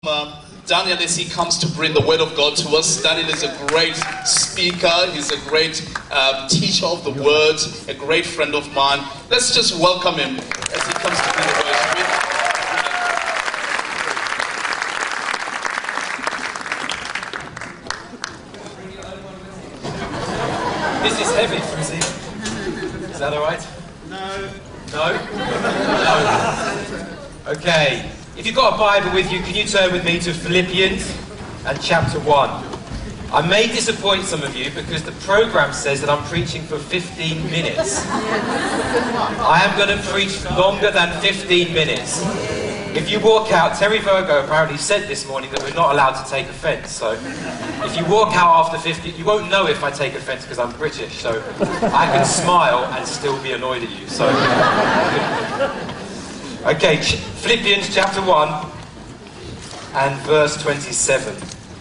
Daniel, as he comes to bring the word of God to us. Daniel is a great speaker. He's a great teacher of the word, a great friend of mine. Let's just welcome him as he comes to bring the word. This is heavy, Frizzy. Is that all right? No. No? No. Okay. If you've got a Bible with you, can you turn with me to Philippians and chapter 1? I may disappoint some of you because the program says that I'm preaching for 15 minutes. I am going to preach longer than 15 minutes. If you walk out, Terry Virgo apparently said this morning that we're not allowed to take offence. So if you walk out after 15, you won't know if I take offence because I'm British. So I can smile and still be annoyed at you. So okay, Philippians chapter 1 and verse 27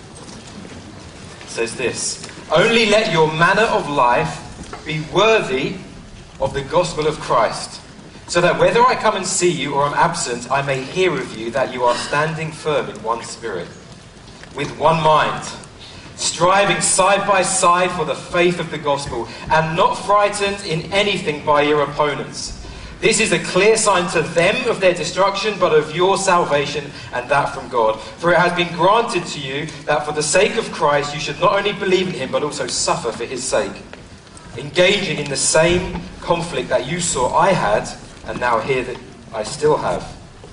says this: "Only let your manner of life be worthy of the gospel of Christ, so that whether I come and see you or am absent, I may hear of you that you are standing firm in one spirit, with one mind, striving side by side for the faith of the gospel, and not frightened in anything by your opponents. This is a clear sign to them of their destruction, but of your salvation, and that from God. For it has been granted to you that for the sake of Christ you should not only believe in him, but also suffer for his sake, engaging in the same conflict that you saw I had, and now hear that I still have.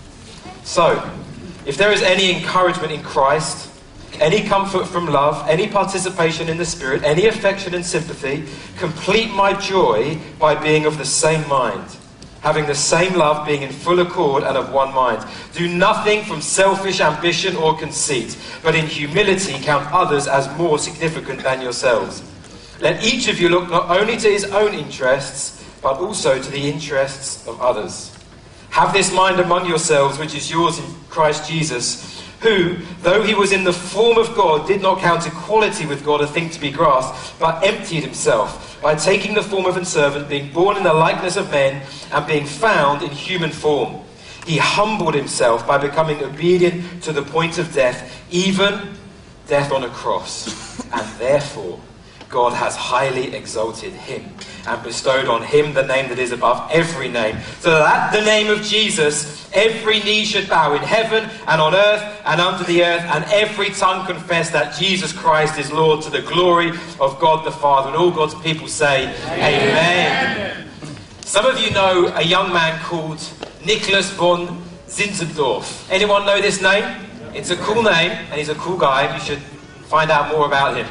So, if there is any encouragement in Christ, any comfort from love, any participation in the Spirit, any affection and sympathy, complete my joy by being of the same mind, having the same love, being in full accord and of one mind. Do nothing from selfish ambition or conceit, but in humility count others as more significant than yourselves. Let each of you look not only to his own interests, but also to the interests of others. Have this mind among yourselves, which is yours in Christ Jesus, who, though he was in the form of God, did not count equality with God a thing to be grasped, but emptied himself by taking the form of a servant, being born in the likeness of men, and being found in human form. He humbled himself by becoming obedient to the point of death, even death on a cross. And therefore God has highly exalted him and bestowed on him the name that is above every name, so that at the name of Jesus every knee should bow in heaven and on earth and under the earth, and every tongue confess that Jesus Christ is Lord, to the glory of God the Father. And all God's people say, Amen. Some of you know a young man called Nicholas von Zinzendorf. Anyone know this name? It's a cool name and he's a cool guy. You should find out more about him.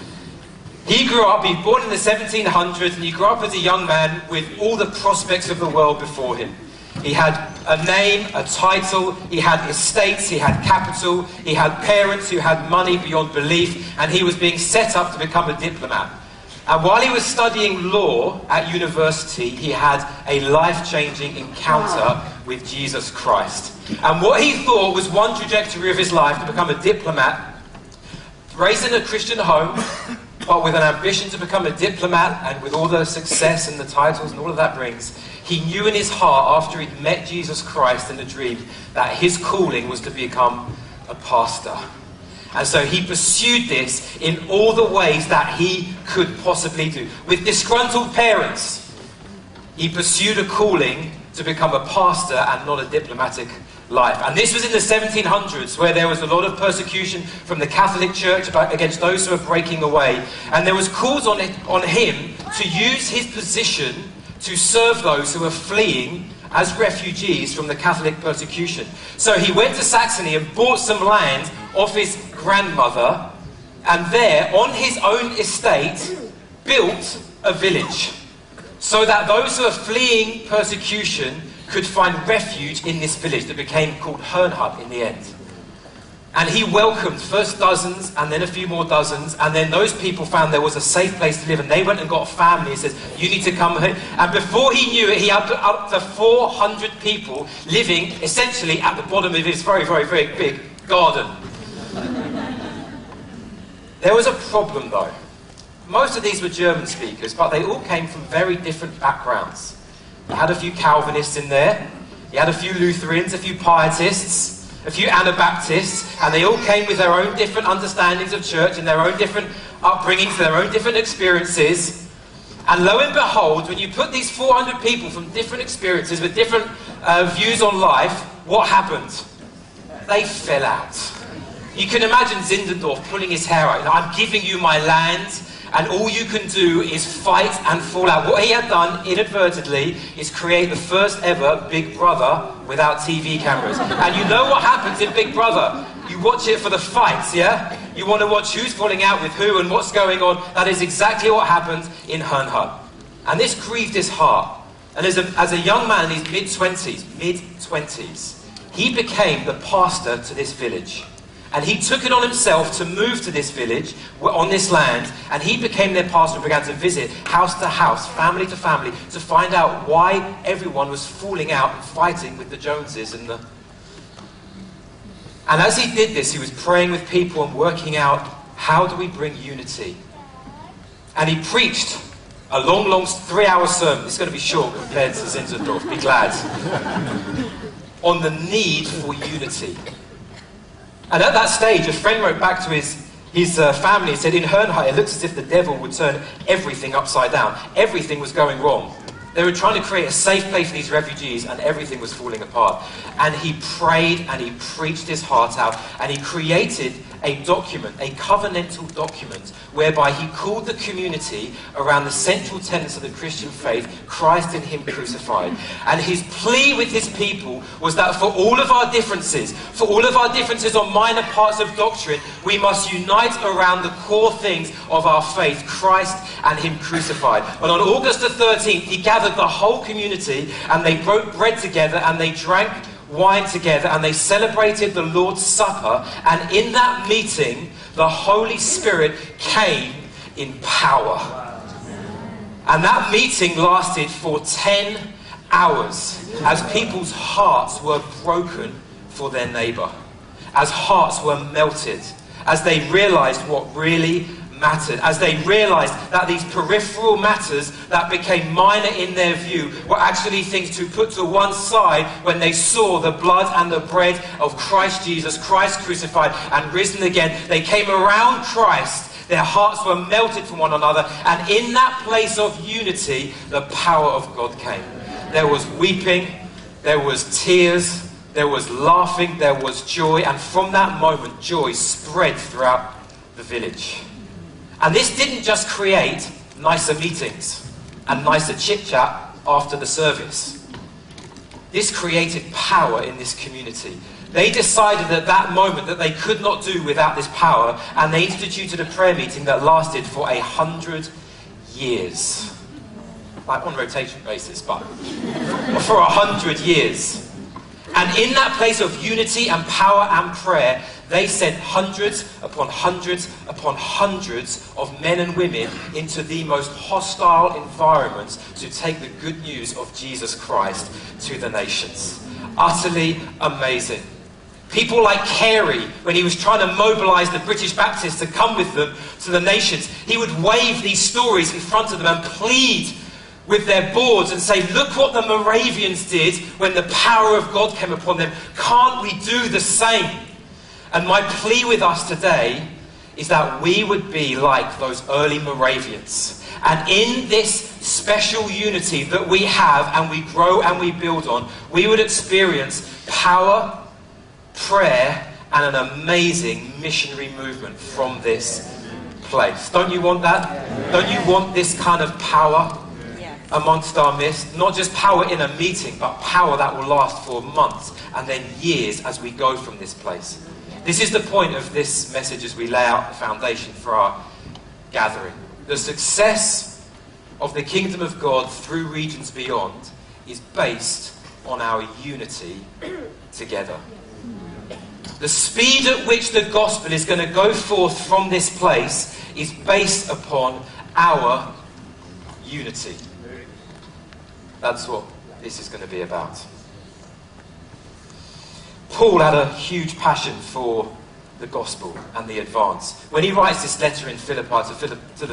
He grew up, he was born in the 1700s, and he grew up as a young man with all the prospects of the world before him. He had a name, a title, he had estates, he had capital, he had parents who had money beyond belief, and he was being set up to become a diplomat. And while he was studying law at university, he had a life-changing encounter with Jesus Christ. And what he thought was one trajectory of his life, to become a diplomat, raised in a Christian home, but with an ambition to become a diplomat, and with all the success and the titles and all of that brings, he knew in his heart, after he'd met Jesus Christ in a dream, that his calling was to become a pastor. And so he pursued this in all the ways that he could possibly do. With disgruntled parents, he pursued a calling to become a pastor and not a diplomatic life. And this was in the 1700s, where there was a lot of persecution from the Catholic Church against those who were breaking away. And there was calls on him to use his position to serve those who were fleeing as refugees from the Catholic persecution. So he went to Saxony and bought some land off his grandmother, and there, on his own estate, built a village, so that those who are fleeing persecution could find refuge in this village that became called Herrnhut in the end. And he welcomed first dozens, and then a few more dozens, and then those people found there was a safe place to live, and they went and got a family and said, you need to come here. And before he knew it, he had up to 400 people living essentially at the bottom of his very, very, very big garden. There was a problem though. Most of these were German speakers, but they all came from very different backgrounds. You had a few Calvinists in there, you had a few Lutherans, a few Pietists, a few Anabaptists, and they all came with their own different understandings of church and their own different upbringings, their own different experiences. And lo and behold, when you put these 400 people from different experiences with different views on life, what happened? They fell out. You can imagine Zinzendorf pulling his hair out. I'm giving you my land, and all you can do is fight and fall out. What he had done, inadvertently, is create the first ever Big Brother without TV cameras. And you know what happens in Big Brother? You watch it for the fights, yeah? You want to watch who's falling out with who and what's going on. That is exactly what happened in Herrnhut. And this grieved his heart. And as a young man in his mid-20s, he became the pastor to this village. And he took it on himself to move to this village, on this land, and he became their pastor and began to visit house to house, family to family, to find out why everyone was falling out and fighting with the Joneses and the... And as he did this, he was praying with people and working out, how do we bring unity? And he preached a long 3-hour sermon. It's going to be short compared to Zinzendorf, be glad. On the need for unity. And at that stage, a friend wrote back to his family and said, in Herrnhut, it looks as if the devil would turn everything upside down. Everything was going wrong. They were trying to create a safe place for these refugees, and everything was falling apart. And he prayed and he preached his heart out, and he created a document, a covenantal document, whereby he called the community around the central tenets of the Christian faith, Christ and him crucified. And his plea with his people was that for all of our differences on minor parts of doctrine, we must unite around the core things of our faith, Christ and him crucified. And on August the 13th, he gathered the whole community, and they broke bread together, and they drank wine together, and they celebrated the Lord's Supper. And in that meeting, the Holy Spirit came in power. And that meeting lasted for 10 hours as people's hearts were broken for their neighbour, as hearts were melted, as they realised what really mattered, as they realised that these peripheral matters that became minor in their view were actually things to put to one side when they saw the blood and the bread of Christ Jesus, Christ crucified and risen again. They came around Christ, their hearts were melted from one another, and in that place of unity, the power of God came. There was weeping, there was tears, there was laughing, there was joy, and from that moment, joy spread throughout the village. And this didn't just create nicer meetings and nicer chit-chat after the service. This created power in this community. They decided at that moment that they could not do without this power, and they instituted a prayer meeting that lasted for 100 years. Like on rotation basis, but for 100 years. And in that place of unity and power and prayer, they sent hundreds upon hundreds upon hundreds of men and women into the most hostile environments to take the good news of Jesus Christ to the nations. Utterly amazing. People like Carey, when he was trying to mobilise the British Baptists to come with them to the nations, he would wave these stories in front of them and plead with their boards and say, look what the Moravians did when the power of God came upon them. Can't we do the same? And my plea with us today is that we would be like those early Moravians. And in this special unity that we have and we grow and we build on, we would experience power, prayer, and an amazing missionary movement from this place. Don't you want that? Don't you want this kind of power amongst our midst? Not just power in a meeting, but power that will last for months and then years as we go from this place. This is the point of this message as we lay out the foundation for our gathering. The success of the kingdom of God through regions beyond is based on our unity together. The speed at which the gospel is going to go forth from this place is based upon our unity. That's what this is going to be about. Paul had a huge passion for the gospel and the advance. When he writes this letter in Philippi to the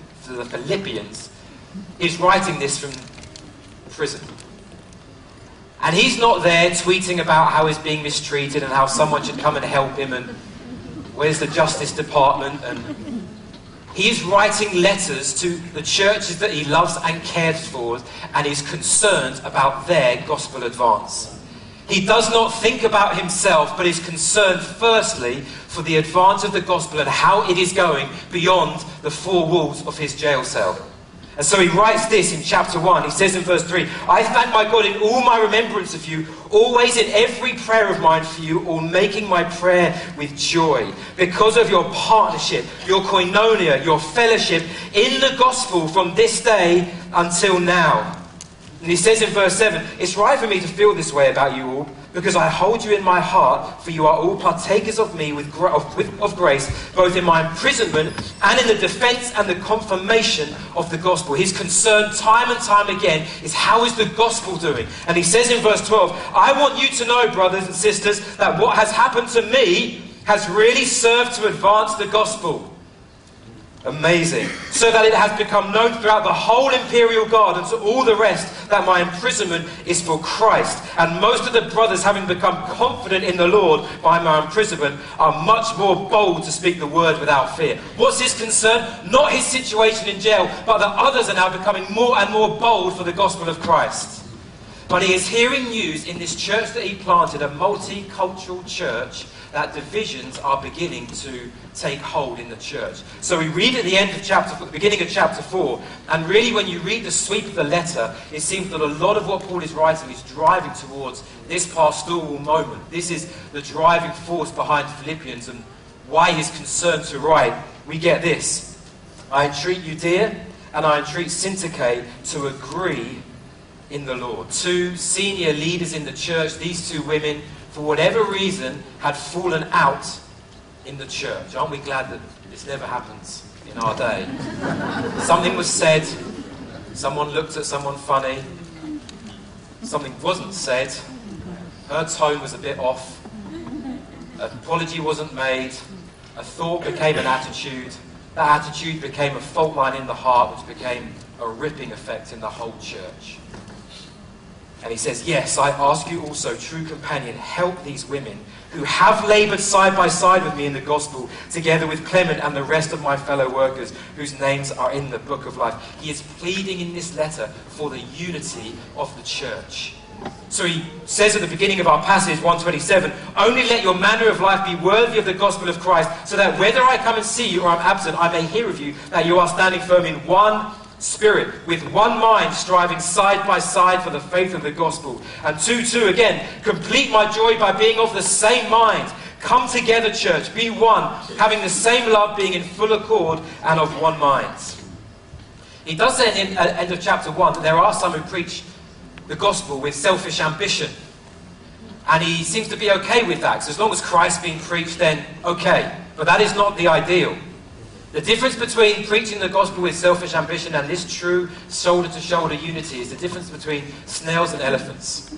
Philippians, he's writing this from prison. And he's not there tweeting about how he's being mistreated and how someone should come and help him and where's the Justice Department. And he's writing letters to the churches that he loves and cares for, and is concerned about their gospel advance. He does not think about himself, but is concerned firstly for the advance of the gospel and how it is going beyond the four walls of his jail cell. And so he writes this in chapter 1. He says in verse 3, I thank my God in all my remembrance of you, always in every prayer of mine for you, or making my prayer with joy, because of your partnership, your koinonia, your fellowship in the gospel from this day until now. And he says in verse 7, it's right for me to feel this way about you all, because I hold you in my heart, for you are all partakers of me of grace, both in my imprisonment and in the defense and the confirmation of the gospel. His concern time and time again is how is the gospel doing? And he says in verse 12, I want you to know, brothers and sisters, that what has happened to me has really served to advance the gospel. Amazing. So that it has become known throughout the whole imperial guard and to all the rest that my imprisonment is for Christ. And most of the brothers, having become confident in the Lord by my imprisonment, are much more bold to speak the word without fear. What's his concern? Not his situation in jail, but that others are now becoming more and more bold for the gospel of Christ. But he is hearing news in this church that he planted, a multicultural church, that divisions are beginning to take hold in the church. So we read at the beginning of chapter 4, and really when you read the sweep of the letter, it seems that a lot of what Paul is writing is driving towards this pastoral moment. This is the driving force behind Philippians and why he's concerned to write. We get this. I entreat you, dear, and I entreat Syntyche to agree in the Lord. Two senior leaders in the church, these two women, for whatever reason, had fallen out in the church. Aren't we glad that this never happens in our day? Something was said, someone looked at someone funny, something wasn't said, her tone was a bit off, an apology wasn't made, a thought became an attitude, that attitude became a fault line in the heart, which became a ripping effect in the whole church. And he says, yes, I ask you also, true companion, help these women who have laboured side by side with me in the gospel, together with Clement and the rest of my fellow workers, whose names are in the book of life. He is pleading in this letter for the unity of the church. So he says at the beginning of our passage, 127, only let your manner of life be worthy of the gospel of Christ, so that whether I come and see you or I'm absent, I may hear of you, that you are standing firm in one spirit, with one mind, striving side by side for the faith of the gospel. And 2:2 again, complete my joy by being of the same mind. Come together, church, be one, having the same love, being in full accord and of one mind. He does say at the end of chapter 1 that there are some who preach the gospel with selfish ambition. And he seems to be okay with that, because as long as Christ's being preached, then okay. But that is not the ideal. The difference between preaching the gospel with selfish ambition and this true shoulder-to-shoulder unity is the difference between snails and elephants.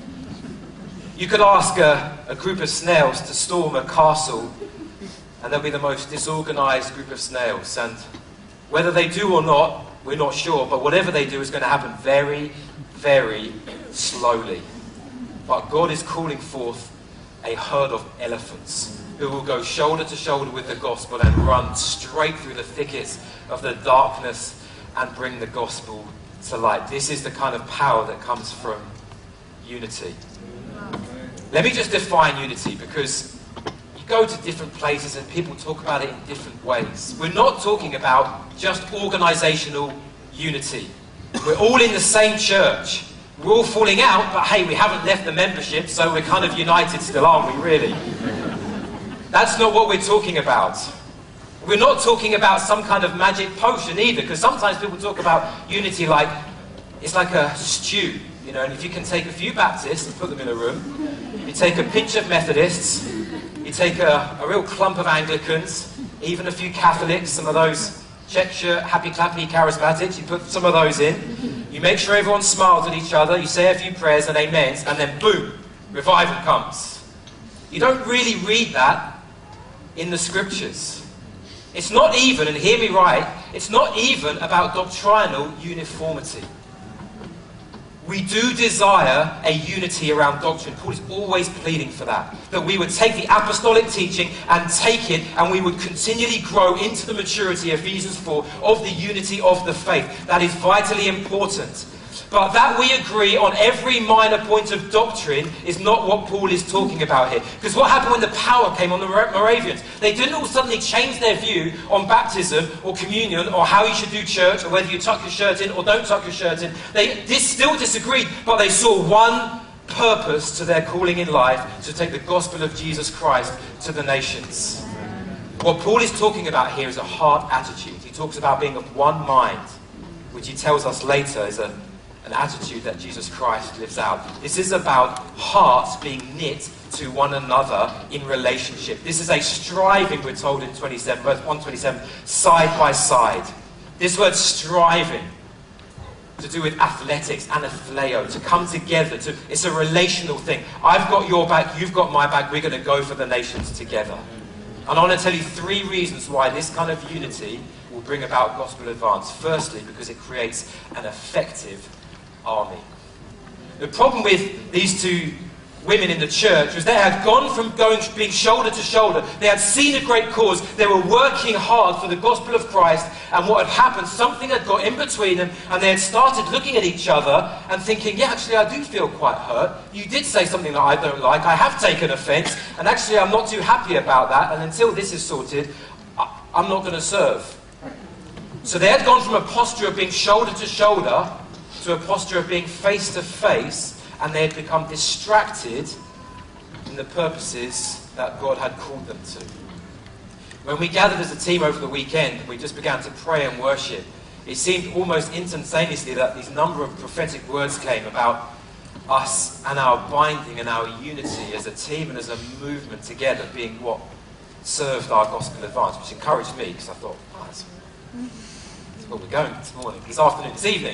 You could ask a group of snails to storm a castle, and they'll be the most disorganized group of snails. And whether they do or not, we're not sure, but whatever they do is going to happen very, very slowly. But God is calling forth a herd of elephants who will go shoulder to shoulder with the gospel and run straight through the thickets of the darkness and bring the gospel to light. This is the kind of power that comes from unity. Let me just define unity, because you go to different places and people talk about it in different ways. We're not talking about just organisational unity. We're all in the same church. We're all falling out, but hey, we haven't left the membership, so we're kind of united still, aren't we, really? That's not what we're talking about. We're not talking about some kind of magic potion either, because sometimes people talk about unity like it's like a stew, you know, and if you can take a few Baptists and put them in a room, you take a pinch of Methodists, you take a real clump of Anglicans, even a few Catholics, some of those check shirt, happy clappy charismatics, you put some of those in, you make sure everyone smiles at each other, you say a few prayers and amens, and then boom, revival comes. You don't really read that in the scriptures. It's not even, and hear me right, it's not even about doctrinal uniformity. We do desire a unity around doctrine. Paul is always pleading for that. That we would take the apostolic teaching and take it, and we would continually grow into the maturity, Ephesians 4, of the unity of the faith. That is vitally important. But that we agree on every minor point of doctrine is not what Paul is talking about here. Because what happened when the power came on the Moravians? They didn't all suddenly change their view on baptism or communion or how you should do church or whether you tuck your shirt in or don't tuck your shirt in. They still disagreed, but they saw one purpose to their calling in life: to take the gospel of Jesus Christ to the nations. What Paul is talking about here is a heart attitude. He talks about being of one mind, which he tells us later is an attitude that Jesus Christ lives out. This is about hearts being knit to one another in relationship. This is a striving, we're told in verse 127, side by side. This word striving, to do with athletics, anathleo, to come together. It's a relational thing. I've got your back, you've got my back, we're going to go for the nations together. And I want to tell you 3 reasons why this kind of unity will bring about gospel advance. Firstly, because it creates an effective army. The problem with these 2 women in the church was they had gone from being shoulder to shoulder. They had seen a great cause. They were working hard for the gospel of Christ, and what had happened, something had got in between them, and they had started looking at each other and thinking, yeah, actually I do feel quite hurt. You did say something that I don't like. I have taken offence, and actually I'm not too happy about that, and until this is sorted, I'm not going to serve. So they had gone from a posture of being shoulder to shoulder to a posture of being face to face, and they had become distracted in the purposes that God had called them to. When we gathered as a team over the weekend, we just began to pray and worship. It seemed almost instantaneously that these number of prophetic words came about us and our binding and our unity as a team and as a movement together being what served our gospel advance, which encouraged me, because I thought, oh, that's where we're going this morning, this afternoon, this evening.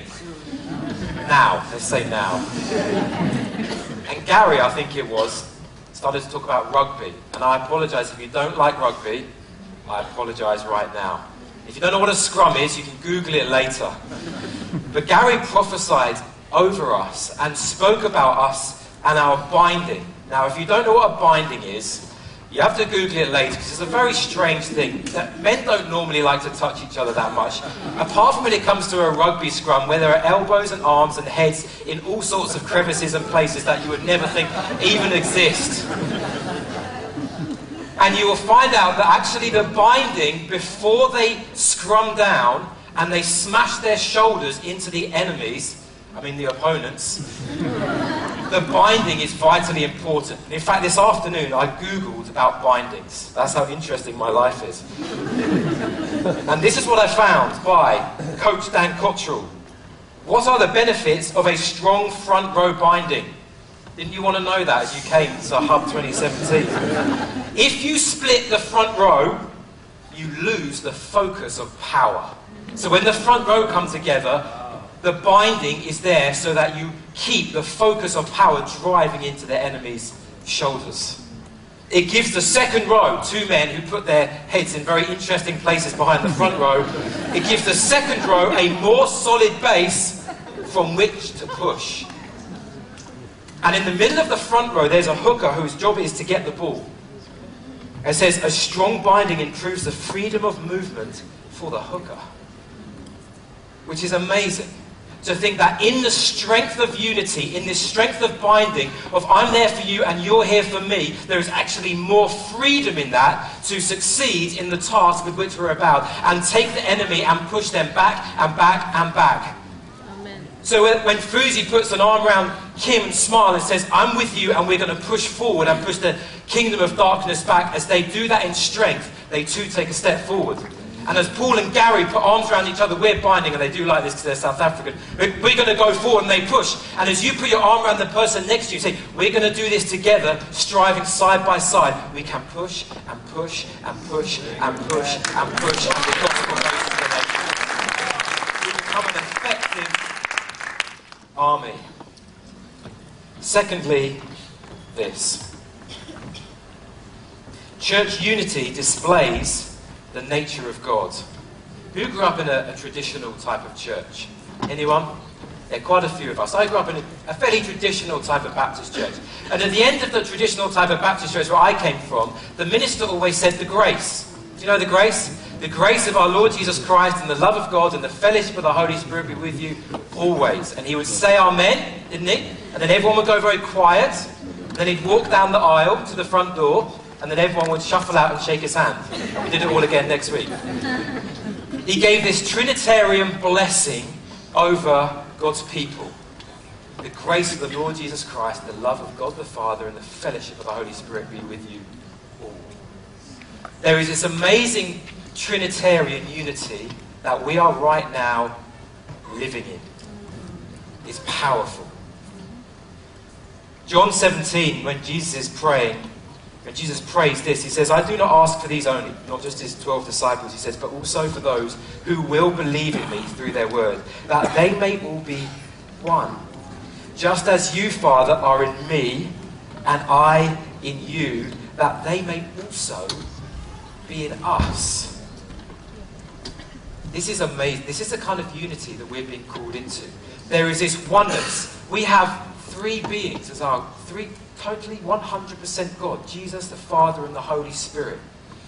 Now, let's say now. And Gary, I think it was, started to talk about rugby. And I apologise if you don't like rugby, I apologise right now. If you don't know what a scrum is, you can Google it later. But Gary prophesied over us and spoke about us and our binding. Now, if you don't know what a binding is, you have to Google it later, because it's a very strange thing. That men don't normally like to touch each other that much. Apart from when it comes to a rugby scrum, where there are elbows and arms and heads in all sorts of crevices and places that you would never think even exist. And you will find out that actually the binding, before they scrum down and they smash their shoulders into the enemies, the opponents, the binding is vitally important. In fact, this afternoon I Googled about bindings. That's how interesting my life is. And this is what I found by Coach Dan Cottrell. What are the benefits of a strong front row binding? Didn't you want to know that as you came to Hub 2017? If you split the front row, you lose the focus of power. So when the front row come together, the binding is there so that you keep the focus of power driving into the enemy's shoulders. It gives the second row, 2 men who put their heads in very interesting places behind the front row, it gives the second row a more solid base from which to push. And in the middle of the front row, there's a hooker whose job is to get the ball. It says, a strong binding improves the freedom of movement for the hooker. Which is amazing. To think that in the strength of unity, in this strength of binding, of I'm there for you and you're here for me, there is actually more freedom in that to succeed in the task with which we're about and take the enemy and push them back and back and back. Amen. So when Fuzi puts an arm around Kim and smile and says, I'm with you and we're going to push forward and push the kingdom of darkness back, as they do that in strength, they too take a step forward. And as Paul and Gary put arms around each other, we're binding, and they do like this because they're South African. We're going to go forward, and they push. And as you put your arm around the person next to you, say, we're going to do this together, striving side by side. We can push and push and push and push and push, and the gospel goes to the nations. We become an effective army. Secondly, this. Church unity displays the nature of God. Who grew up in a traditional type of church? Anyone? There are quite a few of us. I grew up in a fairly traditional type of Baptist church. And at the end of the traditional type of Baptist church where I came from, the minister always said the grace. Do you know the grace? The grace of our Lord Jesus Christ and the love of God and the fellowship of the Holy Spirit be with you always. And he would say amen, didn't he? And then everyone would go very quiet. And then he'd walk down the aisle to the front door. And then everyone would shuffle out and shake his hand. We did it all again next week. He gave this Trinitarian blessing over God's people. The grace of the Lord Jesus Christ, the love of God the Father, and the fellowship of the Holy Spirit be with you all. There is this amazing Trinitarian unity that we are right now living in. It's powerful. John 17, when Jesus is praying, when Jesus prays this, he says, I do not ask for these only, not just his 12 disciples, he says, but also for those who will believe in me through their word, that they may all be one. Just as you, Father, are in me, and I in you, that they may also be in us. This is amazing. This is the kind of unity that we're being called into. There is this oneness. We have three beings as our three totally 100% God. Jesus, the Father, and the Holy Spirit.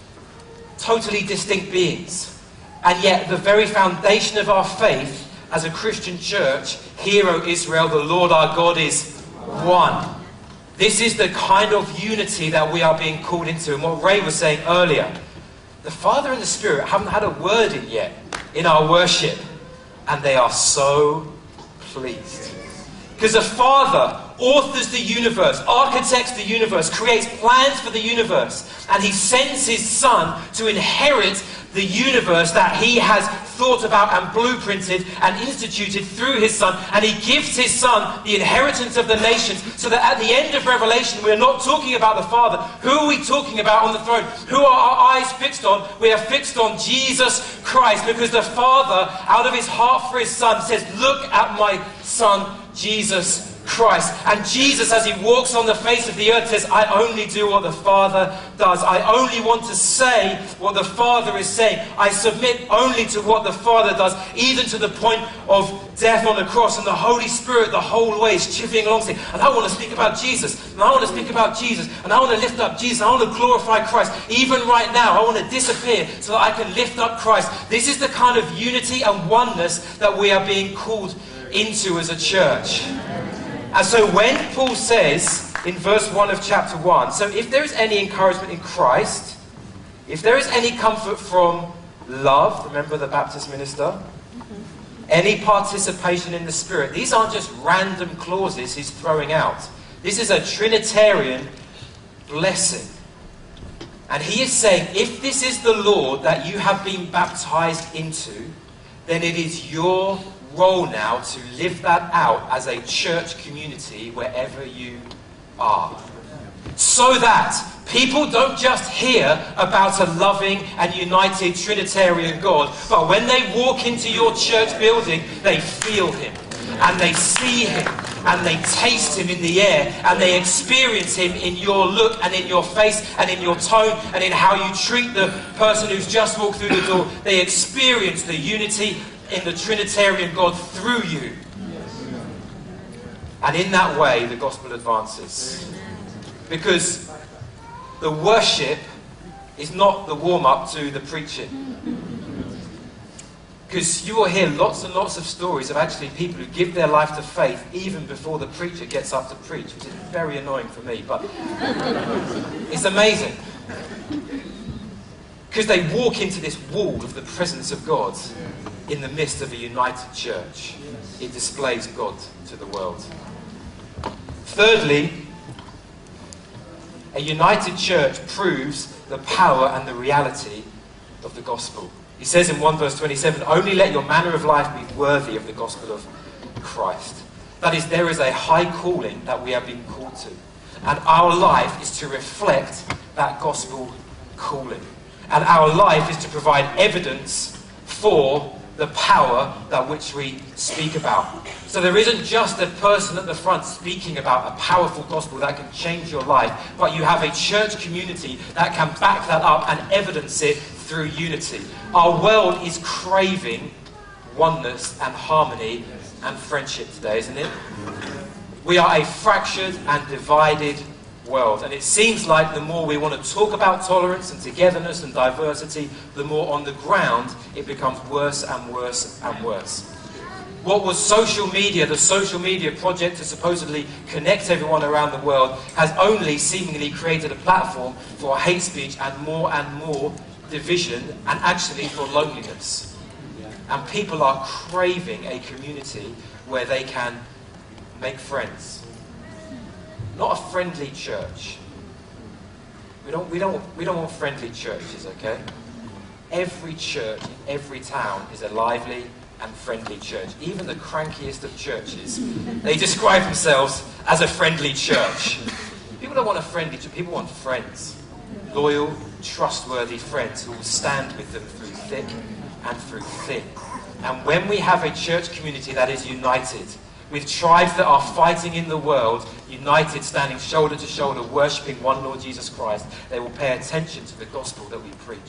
Totally distinct beings. And yet the very foundation of our faith as a Christian church, Hear, O Israel, the Lord our God is one. This is the kind of unity that we are being called into. And what Ray was saying earlier, the Father and the Spirit haven't had a word in yet in our worship. And they are so pleased. Because the Father authors the universe, architects the universe, creates plans for the universe. And he sends his Son to inherit the universe that he has thought about and blueprinted and instituted through his Son. And he gives his Son the inheritance of the nations, so that at the end of Revelation, we're not talking about the Father. Who are we talking about on the throne? Who are our eyes fixed on? We are fixed on Jesus Christ, because the Father, out of his heart for his Son, says, look at my Son, Jesus Christ. And Jesus, as he walks on the face of the earth, says, I only do what the Father does. I only want to say what the Father is saying. I submit only to what the Father does, even to the point of death on the cross. And the Holy Spirit the whole way is chipping along, saying, and I want to speak about Jesus, and I want to speak about Jesus, and I want to lift up Jesus, and I want to glorify Christ. Even right now, I want to disappear so that I can lift up Christ. This is the kind of unity and oneness that we are being called into as a church. And so when Paul says in verse 1 of chapter 1, so if there is any encouragement in Christ, if there is any comfort from love, remember the Baptist minister, any participation in the Spirit, these aren't just random clauses he's throwing out. This is a Trinitarian blessing. And he is saying, if this is the Lord that you have been baptized into, then it is your role now to live that out as a church community wherever you are. So that people don't just hear about a loving and united Trinitarian God, but when they walk into your church building, they feel him, and they see him, and they taste him in the air, and they experience him in your look and in your face and in your tone and in how you treat the person who's just walked through the door. They experience the unity in the Trinitarian God through you. And in that way, the gospel advances. Because the worship is not the warm-up to the preaching. Because you will hear lots and lots of stories of actually people who give their life to faith even before the preacher gets up to preach, which is very annoying for me, but it's amazing. Because they walk into this wall of the presence of God in the midst of a united church. It displays God to the world. Thirdly, a united church proves the power and the reality of the gospel. He says in 1 verse 27, only let your manner of life be worthy of the gospel of Christ. That is, there is a high calling that we have been called to. And our life is to reflect that gospel calling. And our life is to provide evidence for the power that which we speak about. So there isn't just a person at the front speaking about a powerful gospel that can change your life, but you have a church community that can back that up and evidence it through unity. Our world is craving oneness and harmony and friendship today, isn't it? We are a fractured and divided world. And it seems like the more we want to talk about tolerance and togetherness and diversity, the more on the ground it becomes worse and worse and worse. What was social media, the social media project to supposedly connect everyone around the world, has only seemingly created a platform for hate speech and more division, and actually for loneliness. And people are craving a community where they can make friends. Not a friendly church. We don't want friendly churches, okay? Every church in every town is a lively and friendly church. Even the crankiest of churches, they describe themselves as a friendly church. People don't want a friendly church, people want friends. Loyal, trustworthy friends who will stand with them through thick and through thin. And when we have a church community that is united, with tribes that are fighting in the world, united, standing shoulder to shoulder, worshipping one Lord Jesus Christ, they will pay attention to the gospel that we preach.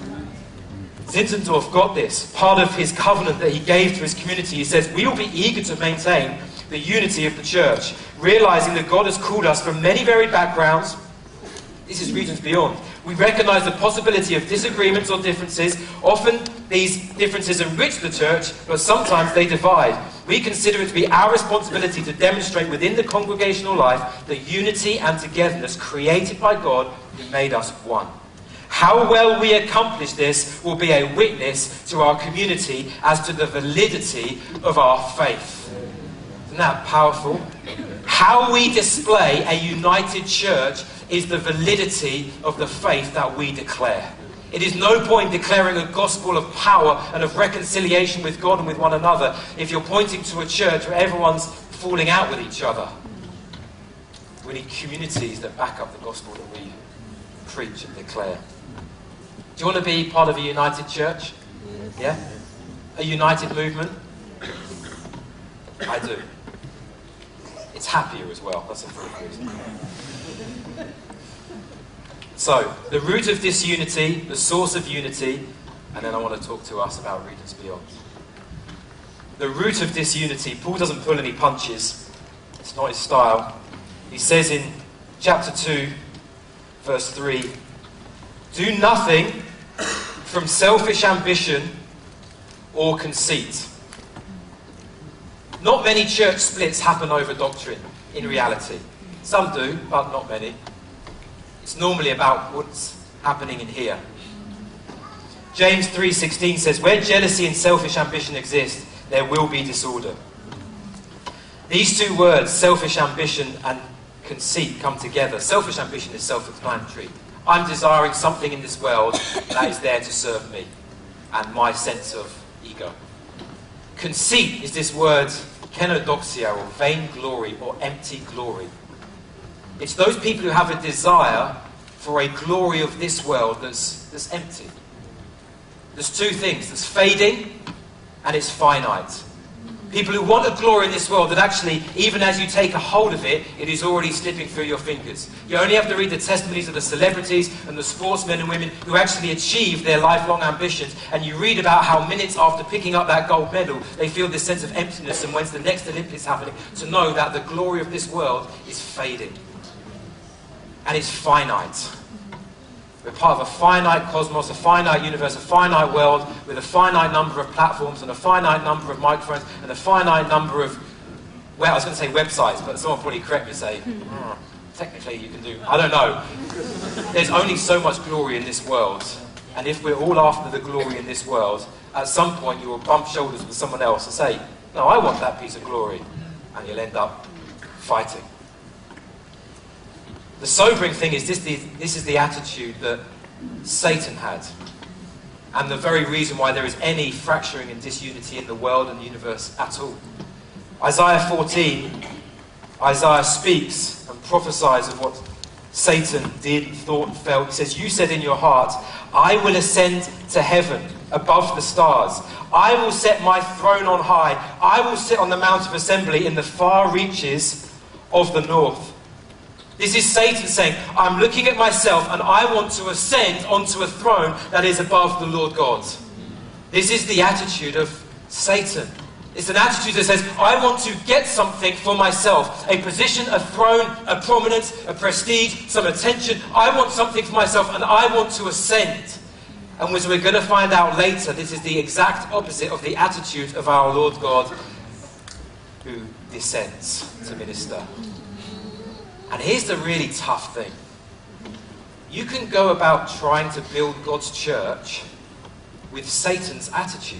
Zinzendorf got this. Part of his covenant that he gave to his community, he says, we will be eager to maintain the unity of the church, realizing that God has called us from many varied backgrounds. This is regions beyond. We recognize the possibility of disagreements or differences. Often these differences enrich the church, but sometimes they divide. We consider it to be our responsibility to demonstrate within the congregational life the unity and togetherness created by God who made us one. How well we accomplish this will be a witness to our community as to the validity of our faith. Isn't that powerful? How we display a united church is the validity of the faith that we declare. It is no point declaring a gospel of power and of reconciliation with God and with one another if you're pointing to a church where everyone's falling out with each other. We need communities that back up the gospel that we preach and declare. Do you want to be part of a united church? Yeah? A united movement? I do. It's happier as well. That's a fourth reason. So, the root of disunity, the source of unity, and then I want to talk to us about regions beyond. The root of disunity, Paul doesn't pull any punches. It's not his style. He says in chapter 2, verse 3, do nothing from selfish ambition or conceit. Not many church splits happen over doctrine, in reality. Some do, but not many. It's normally about what's happening in here. James 3:16 says, where jealousy and selfish ambition exist, there will be disorder. These two words, selfish ambition and conceit, come together. Selfish ambition is self-explanatory. I'm desiring something in this world that is there to serve me and my sense of ego. Conceit is this word, kenodoxia, or vain glory, or empty glory. It's those people who have a desire for a glory of this world that's empty. There's two things. There's fading and it's finite. People who want a glory in this world that actually, even as you take a hold of it, it is already slipping through your fingers. You only have to read the testimonies of the celebrities and the sportsmen and women who actually achieved their lifelong ambitions, and you read about how minutes after picking up that gold medal, they feel this sense of emptiness and when's the next Olympics happening, to know that the glory of this world is fading. And it's finite. We're part of a finite cosmos, a finite universe, a finite world with a finite number of platforms and a finite number of microphones and a finite number of, well, I was going to say websites, but someone will probably correct me and say, technically you can do, I don't know. There's only so much glory in this world. And if we're all after the glory in this world, at some point you will bump shoulders with someone else and say, no, I want that piece of glory. And you'll end up fighting. The sobering thing is this is the attitude that Satan had. And the very reason why there is any fracturing and disunity in the world and the universe at all. Isaiah 14, Isaiah speaks and prophesies of what Satan did, thought and felt. He says, you said in your heart, I will ascend to heaven above the stars. I will set my throne on high. I will sit on the Mount of Assembly in the far reaches of the north. This is Satan saying, I'm looking at myself and I want to ascend onto a throne that is above the Lord God. This is the attitude of Satan. It's an attitude that says, I want to get something for myself. A position, a throne, a prominence, a prestige, some attention. I want something for myself and I want to ascend. And as we're going to find out later, this is the exact opposite of the attitude of our Lord God who descends to minister. And here's the really tough thing. You can go about trying to build God's church with Satan's attitude.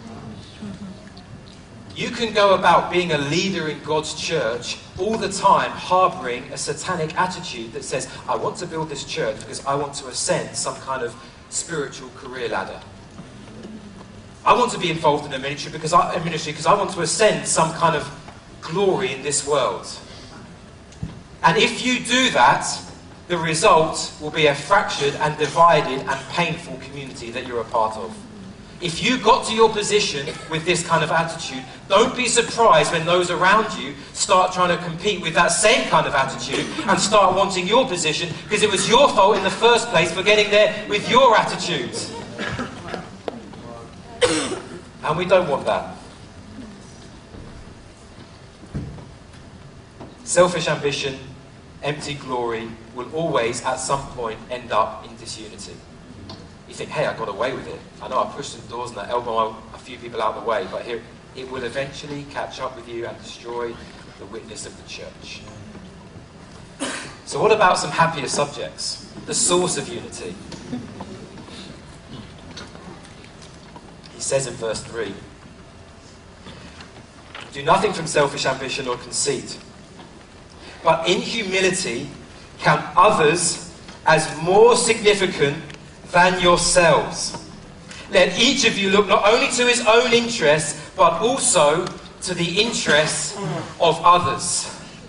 You can go about being a leader in God's church all the time harbouring a satanic attitude that says, I want to build this church because I want to ascend some kind of spiritual career ladder. I want to be involved in a ministry because I want to ascend some kind of glory in this world. And if you do that, the result will be a fractured and divided and painful community that you're a part of. If you got to your position with this kind of attitude, don't be surprised when those around you start trying to compete with that same kind of attitude and start wanting your position because it was your fault in the first place for getting there with your attitude. And we don't want that. Selfish ambition, empty glory will always at some point end up in disunity. You think, hey, I got away with it. I know I pushed some doors and I elbowed a few people out of the way, but here it will eventually catch up with you and destroy the witness of the church. So what about some happier subjects? The source of unity. He says in verse 3, do nothing from selfish ambition or conceit, but in humility count others as more significant than yourselves. Let each of you look not only to his own interests, but also to the interests of others.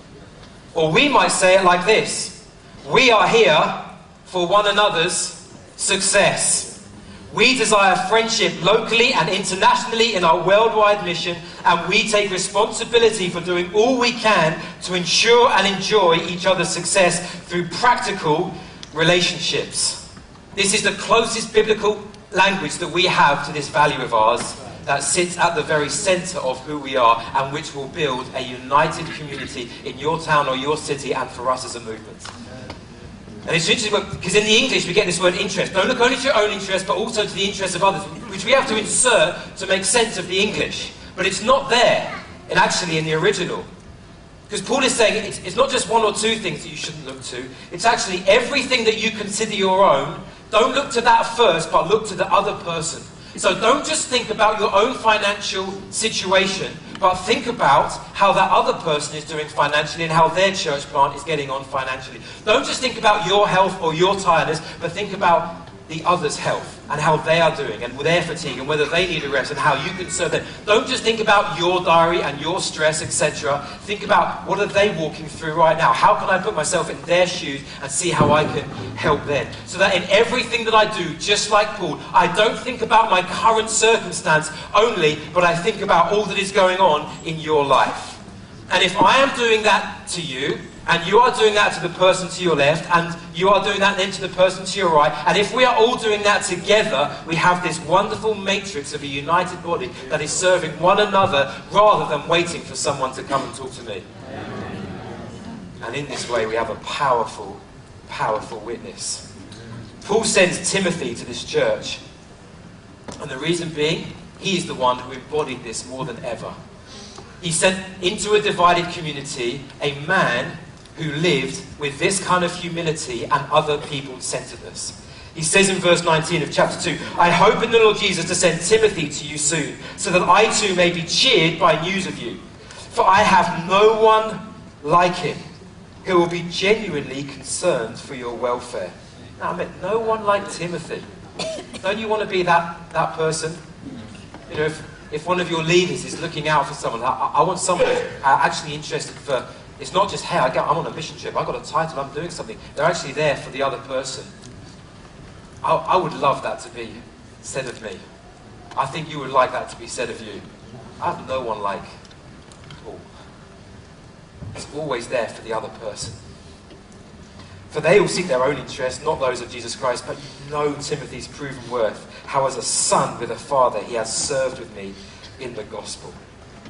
Or we might say it like this: we are here for one another's success. We desire friendship locally and internationally in our worldwide mission, and we take responsibility for doing all we can to ensure and enjoy each other's success through practical relationships. This is the closest biblical language that we have to this value of ours that sits at the very centre of who we are and which will build a united community in your town or your city and for us as a movement. And it's interesting because in the English we get this word interest. Don't look only to your own interest but also to the interests of others, which we have to insert to make sense of the English. But it's not there in the original. Because Paul is saying it's not just one or two things that you shouldn't look to. It's actually everything that you consider your own. Don't look to that first, but look to the other person. So don't just think about your own financial situation, but think about how that other person is doing financially and how their church plant is getting on financially. Don't just think about your health or your tiredness, but think about the other's health and how they are doing and their fatigue and whether they need a rest and how you can serve them. Don't just think about your diary and your stress, etc. Think about what are they walking through right now. How can I put myself in their shoes and see how I can help them? So that in everything that I do, just like Paul, I don't think about my current circumstance only, but I think about all that is going on in your life. And if I am doing that to you, and you are doing that to the person to your left, and you are doing that then to the person to your right, and if we are all doing that together, we have this wonderful matrix of a united body that is serving one another rather than waiting for someone to come and talk to me. And in this way we have a powerful, powerful witness. Paul sends Timothy to this church, and the reason being, he is the one who embodied this more than ever. He sent into a divided community a man who lived with this kind of humility and other people-centeredness. He says in verse 19 of chapter 2, I hope in the Lord Jesus to send Timothy to you soon, so that I too may be cheered by news of you. For I have no one like him who will be genuinely concerned for your welfare. Now, I meant no one like Timothy. Don't you want to be that person? You know, if one of your leaders is looking out for someone, I want someone who's actually interested for, it's not just, hey, I'm on a mission trip, I've got a title, I'm doing something. They're actually there for the other person. I would love that to be said of me. I think you would like that to be said of you. I have no one like Paul. He's always there for the other person. For they all seek their own interests, not those of Jesus Christ, but you know Timothy's proven worth, how as a son with a father he has served with me in the gospel.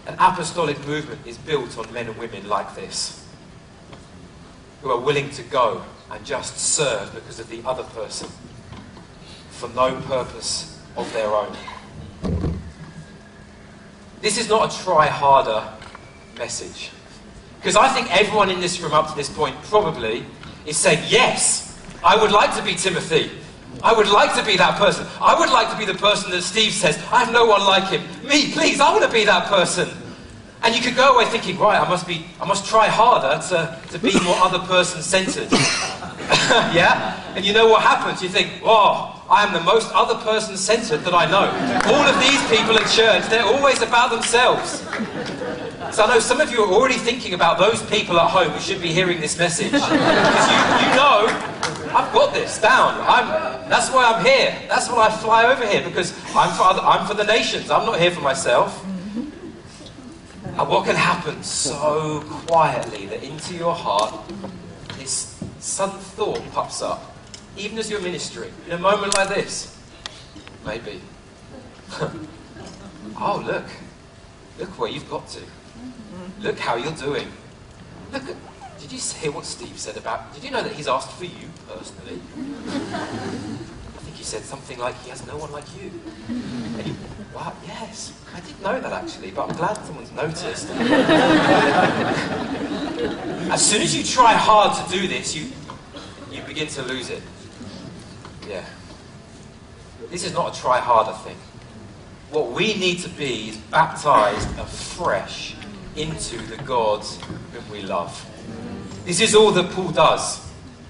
An apostolic movement is built on men and women like this, who are willing to go and just serve because of the other person, for no purpose of their own. This is not a try harder message. Because I think everyone in this room up to this point probably is saying, yes, I would like to be Timothy. I would like to be that person. I would like to be the person that Steve says, I have no one like him. Me, please, I want to be that person. And you could go away thinking, right, I must try harder to be more other person centered. Yeah? And you know what happens? You think, oh, I am the most other person centered that I know. All of these people at church, they're always about themselves. So I know some of you are already thinking about those people at home who should be hearing this message. Because you know, I've got this down. That's why I'm here. That's why I fly over here, because I'm for the nations. I'm not here for myself. And what can happen so quietly that into your heart this sudden thought pops up, even as you're ministering, in a moment like this? Maybe. Oh, look where you've got to. Look how you're doing. Did you hear what Steve said about... Did you know that he's asked for you personally? I think he said something like, he has no one like you. And you, wow, yes. I didn't know that actually, but I'm glad someone's noticed. As soon as you try hard to do this, you begin to lose it. Yeah. This is not a try harder thing. What we need to be is baptized afresh into the God whom we love. This is all that Paul does.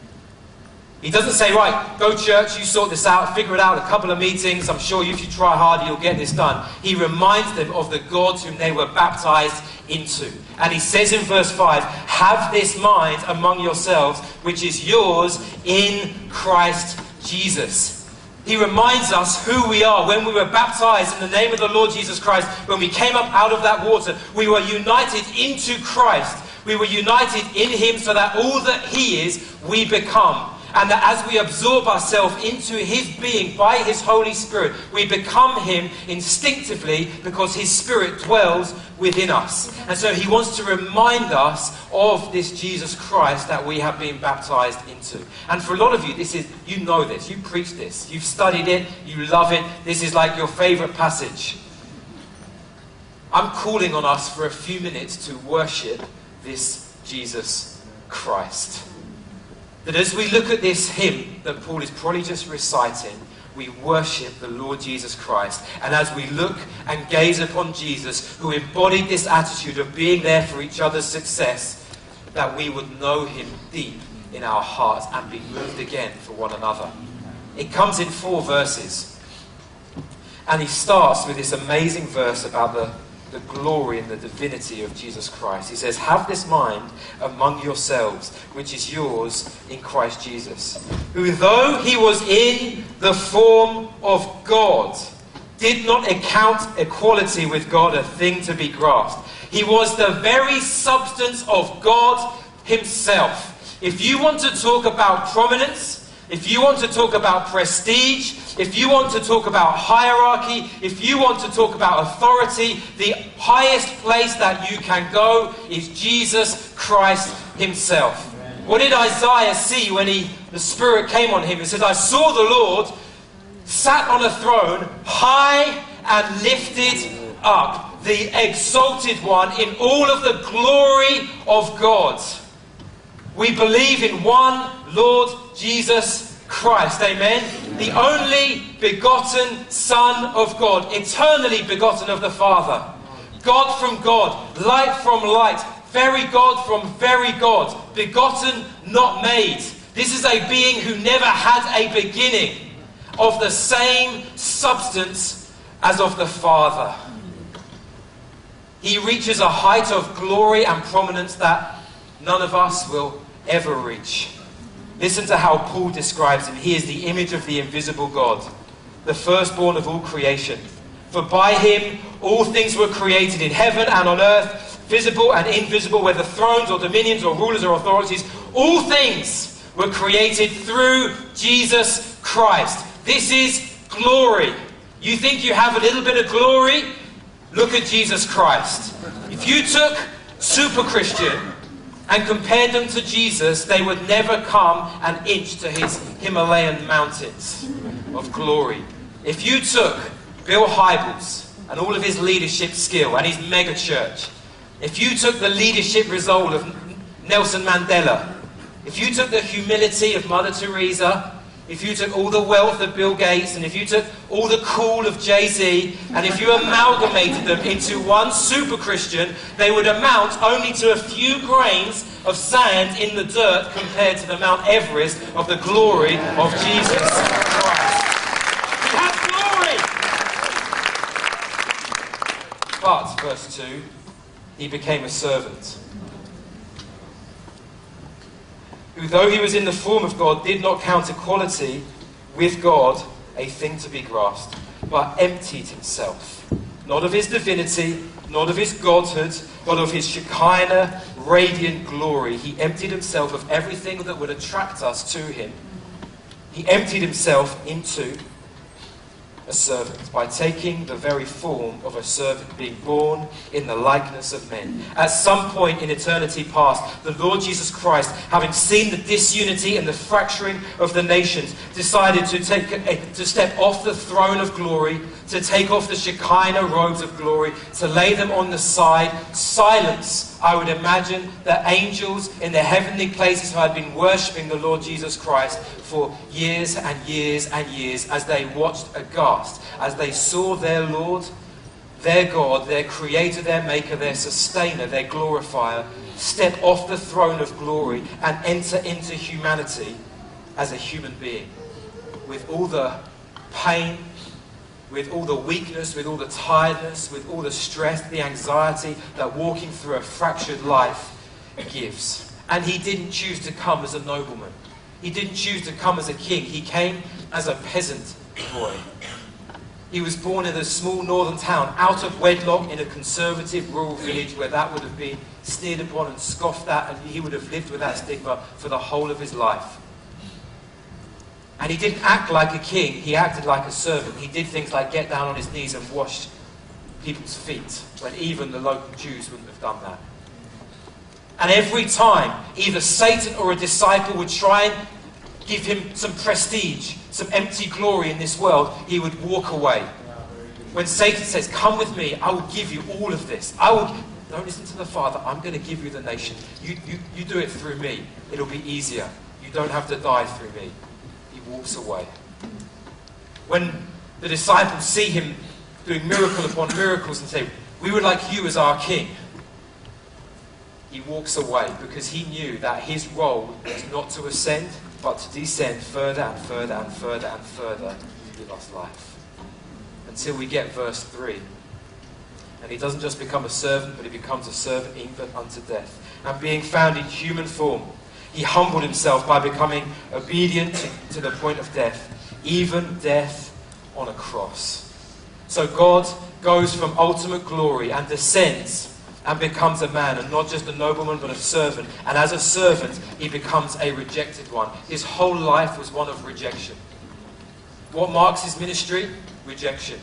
He doesn't say, right, go church, you sort this out, figure it out, a couple of meetings, I'm sure if you try harder you'll get this done. He reminds them of the God whom they were baptized into. And he says in verse 5, have this mind among yourselves, which is yours in Christ Jesus. He reminds us who we are. When we were baptized in the name of the Lord Jesus Christ, when we came up out of that water, we were united into Christ. We were united in him so that all that he is, we become. And that as we absorb ourselves into his being by his Holy Spirit, we become him instinctively because his Spirit dwells within us. And so he wants to remind us of this Jesus Christ that we have been baptized into. And for a lot of you, this is, you know this, you preach this, you've studied it, you love it, this is like your favorite passage. I'm calling on us for a few minutes to worship this Jesus Christ. That as we look at this hymn that Paul is probably just reciting, we worship the Lord Jesus Christ. And as we look and gaze upon Jesus, who embodied this attitude of being there for each other's success, that we would know him deep in our hearts and be moved again for one another. It comes in 4 verses. And he starts with this amazing verse about the glory and the divinity of Jesus Christ. He says, have this mind among yourselves, which is yours in Christ Jesus, who though he was in the form of God, did not account equality with God a thing to be grasped. He was the very substance of God himself. If you want to talk about prominence, if you want to talk about prestige, if you want to talk about hierarchy, if you want to talk about authority, the highest place that you can go is Jesus Christ himself. What did Isaiah see when the Spirit came on him? He said, I saw the Lord sat on a throne, high and lifted up, the exalted one in all of the glory of God. We believe in one Lord Jesus Christ, amen? The only begotten Son of God, eternally begotten of the Father. God from God, light from light, very God from very God, begotten, not made. This is a being who never had a beginning, of the same substance as of the Father. He reaches a height of glory and prominence that none of us will ever reach. Listen to how Paul describes him. He is the image of the invisible God, the firstborn of all creation. For by him all things were created in heaven and on earth, visible and invisible, whether thrones or dominions or rulers or authorities. All things were created through Jesus Christ. This is glory. You think you have a little bit of glory? Look at Jesus Christ. If you took super Christian and compared them to Jesus, they would never come an inch to his Himalayan mountains of glory. If you took Bill Hybels and all of his leadership skill and his mega church, if you took the leadership resolve of Nelson Mandela, if you took the humility of Mother Teresa, if you took all the wealth of Bill Gates, and if you took all the cool of Jay-Z, and if you amalgamated them into one super Christian, they would amount only to a few grains of sand in the dirt compared to the Mount Everest of the glory of Jesus Christ. He has glory! But, verse 2, he became a servant, who, though he was in the form of God, did not count equality with God a thing to be grasped, but emptied himself, not of his divinity, not of his godhood, but of his Shekinah, radiant glory. He emptied himself of everything that would attract us to him. He emptied himself into a servant by taking the very form of a servant, being born in the likeness of men. At some point in eternity past, the Lord Jesus Christ, having seen the disunity and the fracturing of the nations, decided to step off the throne of glory, to take off the Shekinah robes of glory, to lay them on the side, silence, I would imagine, the angels in the heavenly places who had been worshipping the Lord Jesus Christ for years and years and years, as they watched aghast, as they saw their Lord, their God, their Creator, their Maker, their Sustainer, their Glorifier, step off the throne of glory and enter into humanity as a human being, with all the pain, with all the weakness, with all the tiredness, with all the stress, the anxiety that walking through a fractured life gives. And he didn't choose to come as a nobleman. He didn't choose to come as a king. He came as a peasant boy. He was born in a small northern town, out of wedlock, in a conservative rural village where that would have been sneered upon and scoffed at, and he would have lived with that stigma for the whole of his life. And he didn't act like a king, he acted like a servant. He did things like get down on his knees and wash people's feet, when even the local Jews wouldn't have done that. And every time, either Satan or a disciple would try and give him some prestige, some empty glory in this world, he would walk away. When Satan says, come with me, I will give you all of this. Don't listen to the Father, I'm going to give you the nation. You do it through me. It'll be easier. You don't have to die through me. He walks away. When the disciples see him doing miracle upon miracles and say, we would like you as our king, he walks away, because he knew that his role was not to ascend, but to descend further and further and further and further to give us life. Until we get verse 3. And he doesn't just become a servant, but he becomes a servant even unto death. And being found in human form, he humbled himself by becoming obedient to the point of death, even death on a cross. So God goes from ultimate glory and descends and becomes a man, and not just a nobleman, but a servant. And as a servant, he becomes a rejected one. His whole life was one of rejection. What marks his ministry? Rejection.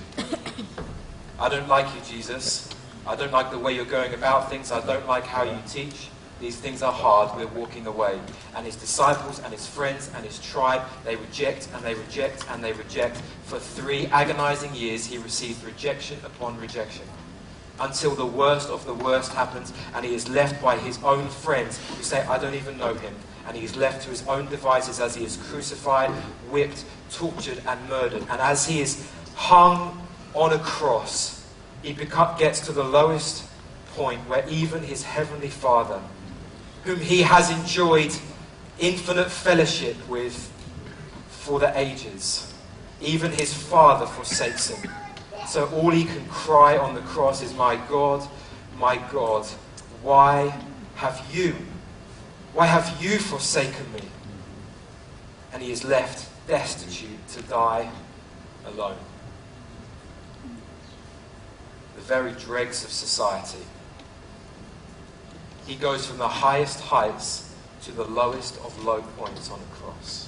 I don't like you, Jesus. I don't like the way you're going about things. I don't like how you teach. These things are hard. We're walking away. And his disciples and his friends and his tribe, they reject and they reject and they reject. For 3 agonizing years, he received rejection upon rejection, until the worst of the worst happens, and he is left by his own friends who say, I don't even know him. And he is left to his own devices as he is crucified, whipped, tortured, and murdered. And as he is hung on a cross, he gets to the lowest point where even his heavenly Father, whom he has enjoyed infinite fellowship with for the ages, even his Father forsakes him. So all he can cry on the cross is, my God, why have you forsaken me? And he is left destitute to die alone. The very dregs of society. He goes from the highest heights to the lowest of low points on a cross.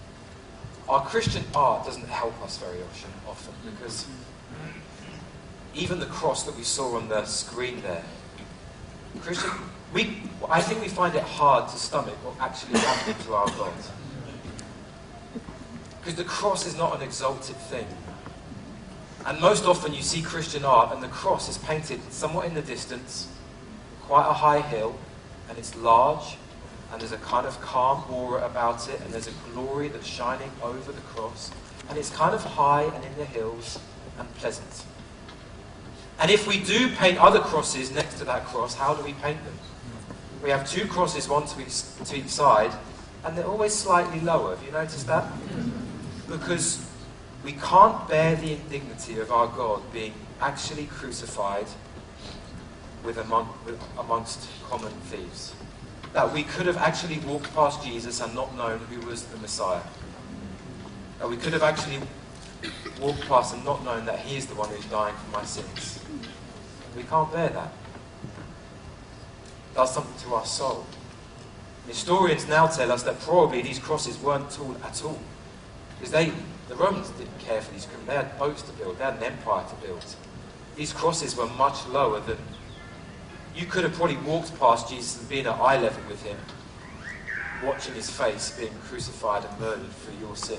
Our Christian art doesn't help us very often, because even the cross that we saw on the screen there. Christian, I think we find it hard to stomach what actually happened to our God. Because the cross is not an exalted thing. And most often you see Christian art and the cross is painted somewhat in the distance, quite a high hill, and it's large, and there's a kind of calm aura about it, and there's a glory that's shining over the cross, and it's kind of high and in the hills and pleasant. And if we do paint other crosses next to that cross, how do we paint them? We have two crosses, one to each side, and they're always slightly lower. Have you noticed that? Because we can't bear the indignity of our God being actually crucified amongst common thieves. That we could have actually walked past Jesus and not known who was the Messiah. That we could have actually walked past and not known that he is the one who's dying for my sins. We can't bear that. It does something to our soul. Historians now tell us that probably these crosses weren't tall at all. Because the Romans didn't care for these criminals. They had boats to build. They had an empire to build. These crosses were much lower than... You could have probably walked past Jesus and been at eye level with him, watching his face being crucified and murdered for your sin.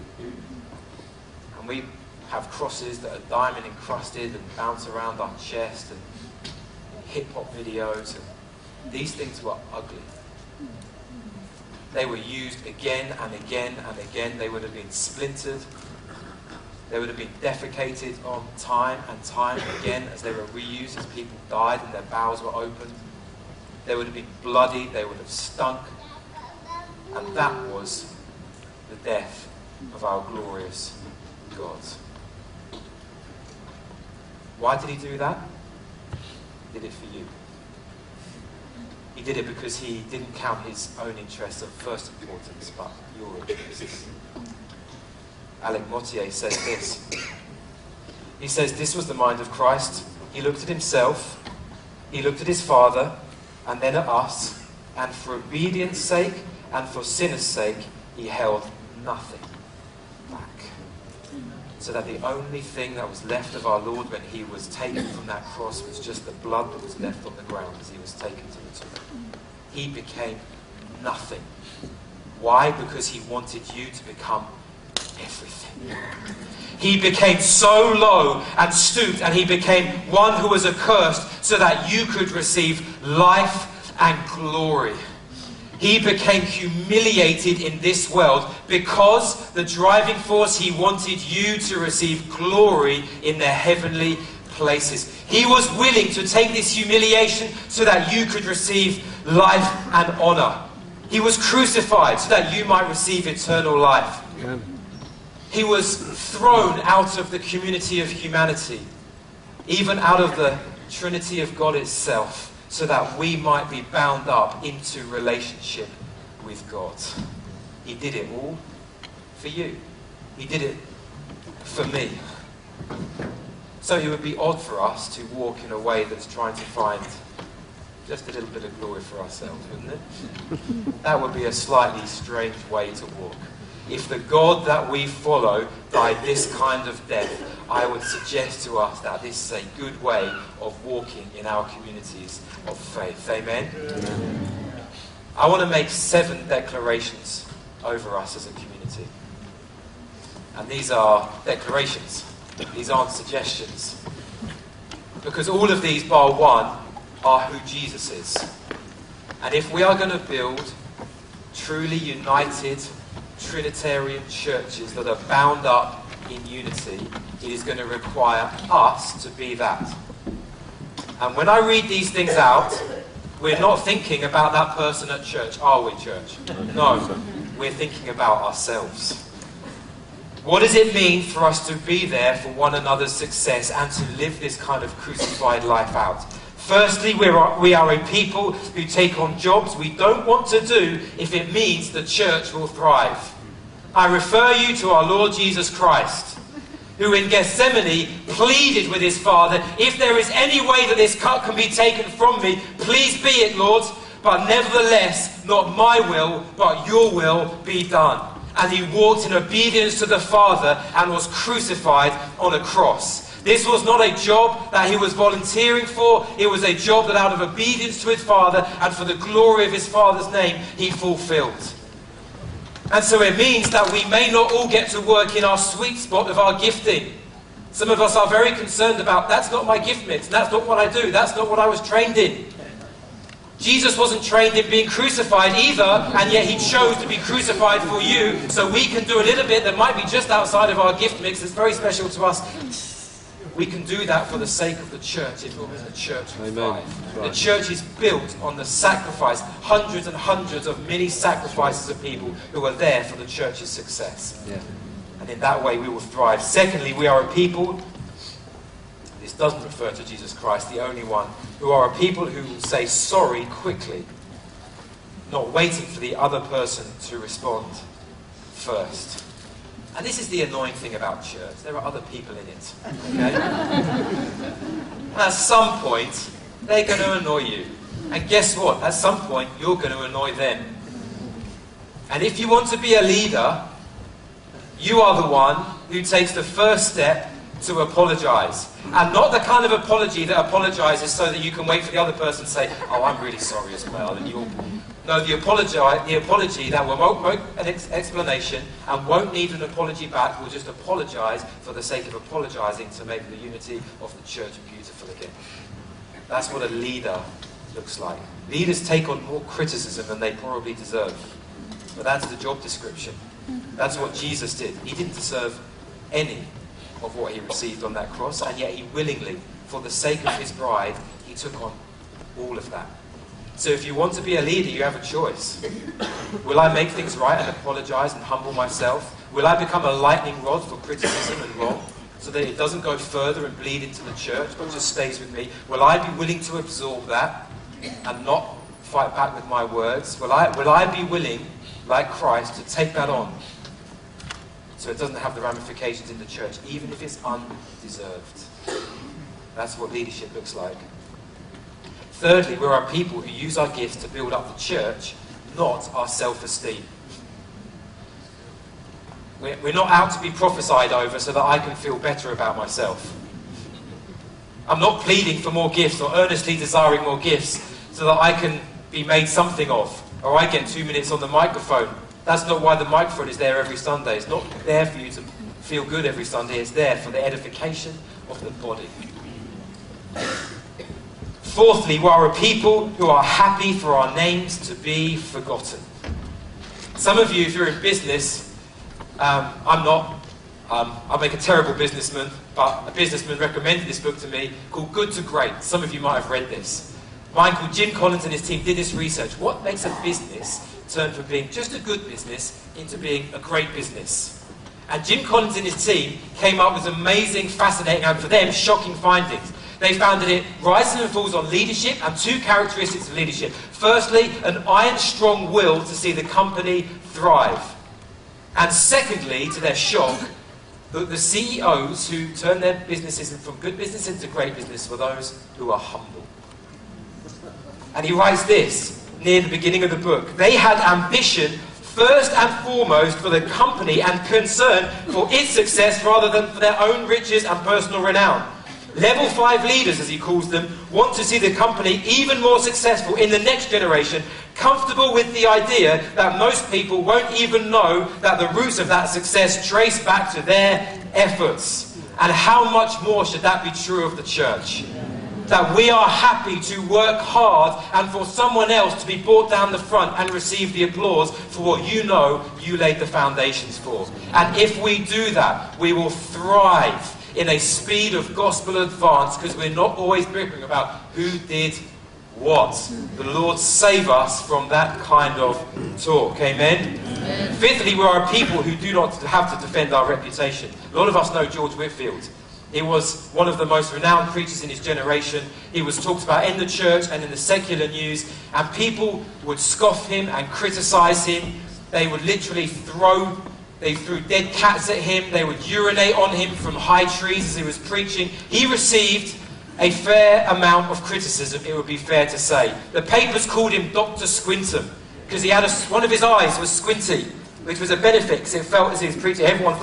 And we have crosses that are diamond encrusted and bounce around our chest, and hip-hop videos. And these things were ugly. They were used again and again and again. They would have been splintered. They would have been defecated on time and time again as they were reused, as people died and their bowels were opened. They would have been bloody. They would have stunk. And that was the death of our glorious God. Why did he do that? He did it for you. He did it because he didn't count his own interests of first importance, but your interests. Alec Mottier says this. He says, this was the mind of Christ. He looked at himself, he looked at his Father, and then at us, and for obedience sake and for sinners' sake, he held nothing back. So that the only thing that was left of our Lord when he was taken from that cross was just the blood that was left on the ground as he was taken to the tomb. He became nothing. Why? Because he wanted you to become everything. He became so low and stooped, and he became one who was accursed so that you could receive life and glory. He became humiliated in this world because the driving force, he wanted you to receive glory in the heavenly places. He was willing to take this humiliation so that you could receive life and honor. He was crucified so that you might receive eternal life. Amen. He was thrown out of the community of humanity, even out of the Trinity of God itself, so that we might be bound up into relationship with God. He did it all for you. He did it for me. So it would be odd for us to walk in a way that's trying to find just a little bit of glory for ourselves, wouldn't it? That would be a slightly strange way to walk. If the God that we follow died this kind of death, I would suggest to us that this is a good way of walking in our communities of faith. Amen? Amen. I want to make 7 declarations over us as a community. And these are declarations. These aren't suggestions. Because all of these, bar one, are who Jesus is. And if we are going to build truly united Trinitarian churches that are bound up in unity, it is going to require us to be that. And when I read these things out, we're not thinking about that person at church, are we, church? No, we're thinking about ourselves. What does it mean for us to be there for one another's success and to live this kind of crucified life out? Firstly, we are a people who take on jobs we don't want to do if it means the church will thrive. I refer you to our Lord Jesus Christ, who in Gethsemane pleaded with his Father, if there is any way that this cup can be taken from me, please be it, Lord, but nevertheless, not my will, but your will be done. And he walked in obedience to the Father and was crucified on a cross. This was not a job that he was volunteering for. It was a job that out of obedience to his Father and for the glory of his Father's name, he fulfilled. And so it means that we may not all get to work in our sweet spot of our gifting. Some of us are very concerned about, that's not my gift mix, that's not what I do, that's not what I was trained in. Jesus wasn't trained in being crucified either, and yet he chose to be crucified for you, so we can do a little bit that might be just outside of our gift mix, that's very special to us. We can do that for the sake of the church, if we're in the church for five. The church is built on the sacrifice, hundreds and hundreds of many sacrifices of people who are there for the church's success. Yeah. And in that way we will thrive. Secondly, we are a people, this doesn't refer to Jesus Christ, the only one, who are a people who will say sorry quickly, not waiting for the other person to respond first. And this is the annoying thing about church. There are other people in it. Okay? At some point, they're going to annoy you. And guess what? At some point, you're going to annoy them. And if you want to be a leader, you are the one who takes the first step to apologize. And not the kind of apology that apologizes so that you can wait for the other person to say, oh, I'm really sorry as well. And you'll... No, the apology that won't make an explanation and won't need an apology back, will just apologize for the sake of apologizing to make the unity of the church beautiful again. That's what a leader looks like. Leaders take on more criticism than they probably deserve. But that's the job description. That's what Jesus did. He didn't deserve any of what he received on that cross, and yet he willingly, for the sake of his bride, he took on all of that. So if you want to be a leader, you have a choice. Will I make things right and apologize and humble myself? Will I become a lightning rod for criticism and wrong, so that it doesn't go further and bleed into the church, but just stays with me? Will I be willing to absorb that and not fight back with my words? Will I be willing, like Christ, to take that on, so it doesn't have the ramifications in the church, even if it's undeserved? That's what leadership looks like. Thirdly, we're a people who use our gifts to build up the church, not our self-esteem. We're not out to be prophesied over so that I can feel better about myself. I'm not pleading for more gifts or earnestly desiring more gifts so that I can be made something of, or I get 2 minutes on the microphone. That's not why the microphone is there every Sunday. It's not there for you to feel good every Sunday. It's there for the edification of the body. Fourthly, we are a people who are happy for our names to be forgotten. Some of you, if you're in business, I'm not. I make a terrible businessman, but a businessman recommended this book to me called Good to Great. Some of you might have read this. Mine called Jim Collins and his team did this research. What makes a business turn from being just a good business into being a great business? And Jim Collins and his team came up with amazing, fascinating, and for them, shocking findings. They found that it rises and falls on leadership and two characteristics of leadership. Firstly, an iron-strong will to see the company thrive. And secondly, to their shock, that the CEOs who turn their businesses from good business into great business were those who are humble. And he writes this near the beginning of the book. They had ambition first and foremost for the company and concern for its success rather than for their own riches and personal renown. Level 5 leaders, as he calls them, want to see the company even more successful in the next generation, comfortable with the idea that most people won't even know that the roots of that success trace back to their efforts. And how much more should that be true of the church? That we are happy to work hard and for someone else to be brought down the front and receive the applause for what you know you laid the foundations for. And if we do that, we will thrive in a speed of gospel advance, because we're not always bickering about who did what. The Lord save us from that kind of talk. Amen? Amen. Fifthly, we are a people who do not have to defend our reputation. A lot of us know George Whitefield. He was one of the most renowned preachers in his generation. He was talked about in the church and in the secular news, and people would scoff him and criticize him. They would literally They threw dead cats at him. They would urinate on him from high trees as he was preaching. He received a fair amount of criticism, it would be fair to say. The papers called him Dr. Squintum because he had one of his eyes was squinty, which was a benefit because it felt as he was preaching. Everyone thought,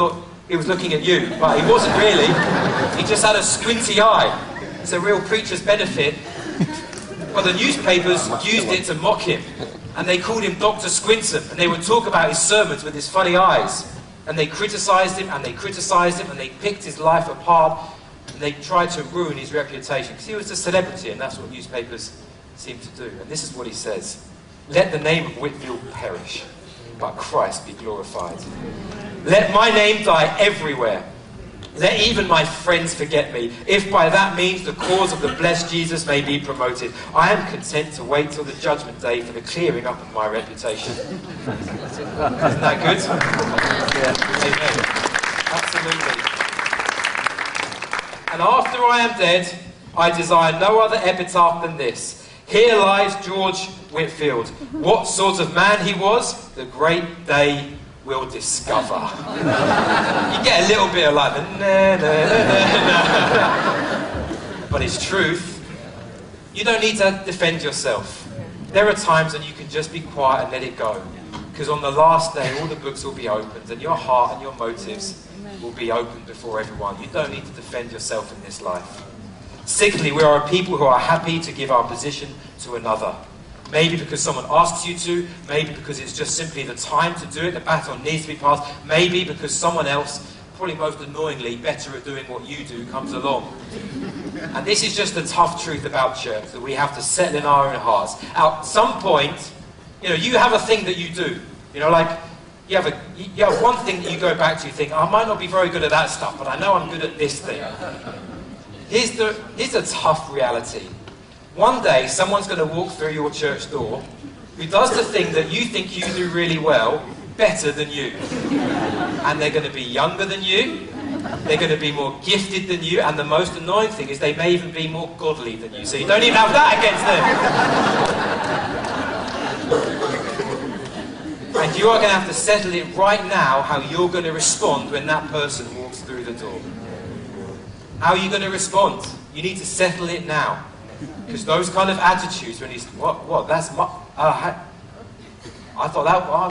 he was looking at you, but he wasn't really. He just had a squinty eye. It's a real preacher's benefit. But the newspapers used it to mock him. And they called him Dr. Squinson. And they would talk about his sermons with his funny eyes. And they criticised him, and they criticised him, and they picked his life apart. And they tried to ruin his reputation. Because he was a celebrity, and that's what newspapers seem to do. And this is what he says. Let the name of Whitefield perish, but Christ be glorified. Let my name die everywhere. Let even my friends forget me, if by that means the cause of the blessed Jesus may be promoted. I am content to wait till the judgment day for the clearing up of my reputation. Isn't that good? Yeah. Amen. Absolutely. And after I am dead, I desire no other epitaph than this. Here lies George Whitefield. What sort of man he was, the great day will discover. You get a little bit of like the but it's truth. You don't need to defend yourself. There are times when you can just be quiet and let it go. Because on the last day, all the books will be opened, and your heart and your motives will be opened before everyone. You don't need to defend yourself in this life. Sixthly, we are a people who are happy to give our position to another. Maybe because someone asks you to, maybe because it's just simply the time to do it, the baton needs to be passed, maybe because someone else, probably most annoyingly, better at doing what you do, comes along. And this is just the tough truth about church, that we have to settle in our own hearts. At some point, you have a thing that you do. Like, you have one thing that you go back to, you think, I might not be very good at that stuff, but I know I'm good at this thing. Here's the tough reality. One day, someone's going to walk through your church door who does the thing that you think you do really well, better than you. And they're going to be younger than you, they're going to be more gifted than you, and the most annoying thing is they may even be more godly than you. So you don't even have that against them. And you are going to have to settle it right now how you're going to respond when that person walks through the door. How are you going to respond? You need to settle it now. Because those kind of attitudes, when he's, what, that's my, I thought that,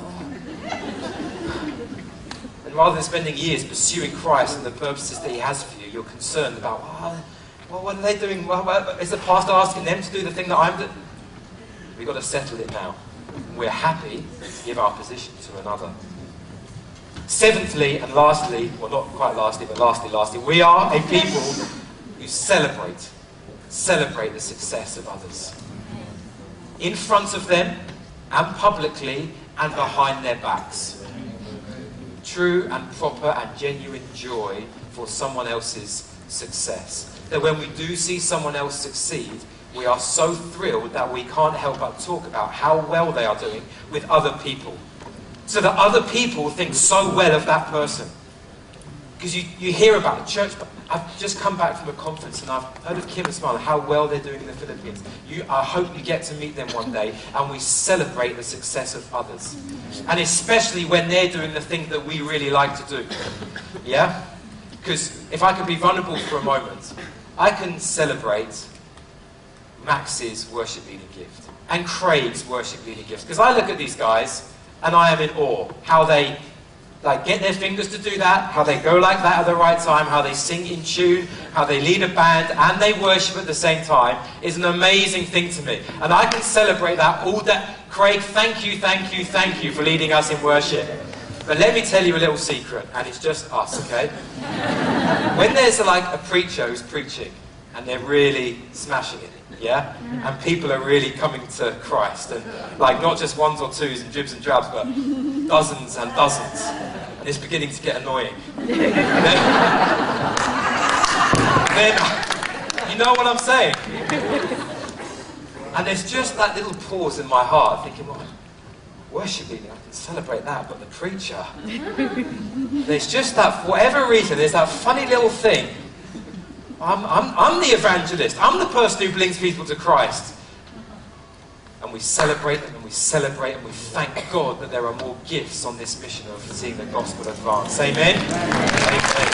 and rather than spending years pursuing Christ and the purposes that he has for you, you're concerned about, what are they doing? Is the pastor asking them to do the thing that I'm doing? We've got to settle it now. We're happy to give our position to another. Seventhly and lastly, well not quite lastly, but lastly, we are a people who celebrate the success of others. In front of them, and publicly, and behind their backs. True and proper and genuine joy for someone else's success. That when we do see someone else succeed, we are so thrilled that we can't help but talk about how well they are doing with other people. So that other people think so well of that person. Because you hear about the church. I've just come back from a conference and I've heard of Kim and Smile, how well they're doing in the Philippines. I hope you get to meet them one day, and we celebrate the success of others. And especially when they're doing the thing that we really like to do. Yeah? Because if I could be vulnerable for a moment, I can celebrate Max's worship leading gift and Craig's worship leading gift. Because I look at these guys and I am in awe. How they get their fingers to do that, how they go like that at the right time, how they sing in tune, how they lead a band, and they worship at the same time, is an amazing thing to me. And I can celebrate that all day. Craig, thank you for leading us in worship. But let me tell you a little secret, and it's just us, okay? When there's a preacher who's preaching, and they're really smashing it, yeah? And people are really coming to Christ, and not just ones or twos and dribs and drabs, but dozens and dozens. And it's beginning to get annoying. then you know what I'm saying? And there's just that little pause in my heart, thinking, well, worship leading, I can celebrate that, but the preacher, there's just that, for whatever reason, there's that funny little thing. I'm the evangelist. I'm the person who brings people to Christ. And we celebrate them, and we celebrate, and we thank God that there are more gifts on this mission of seeing the gospel advance. Amen? Amen.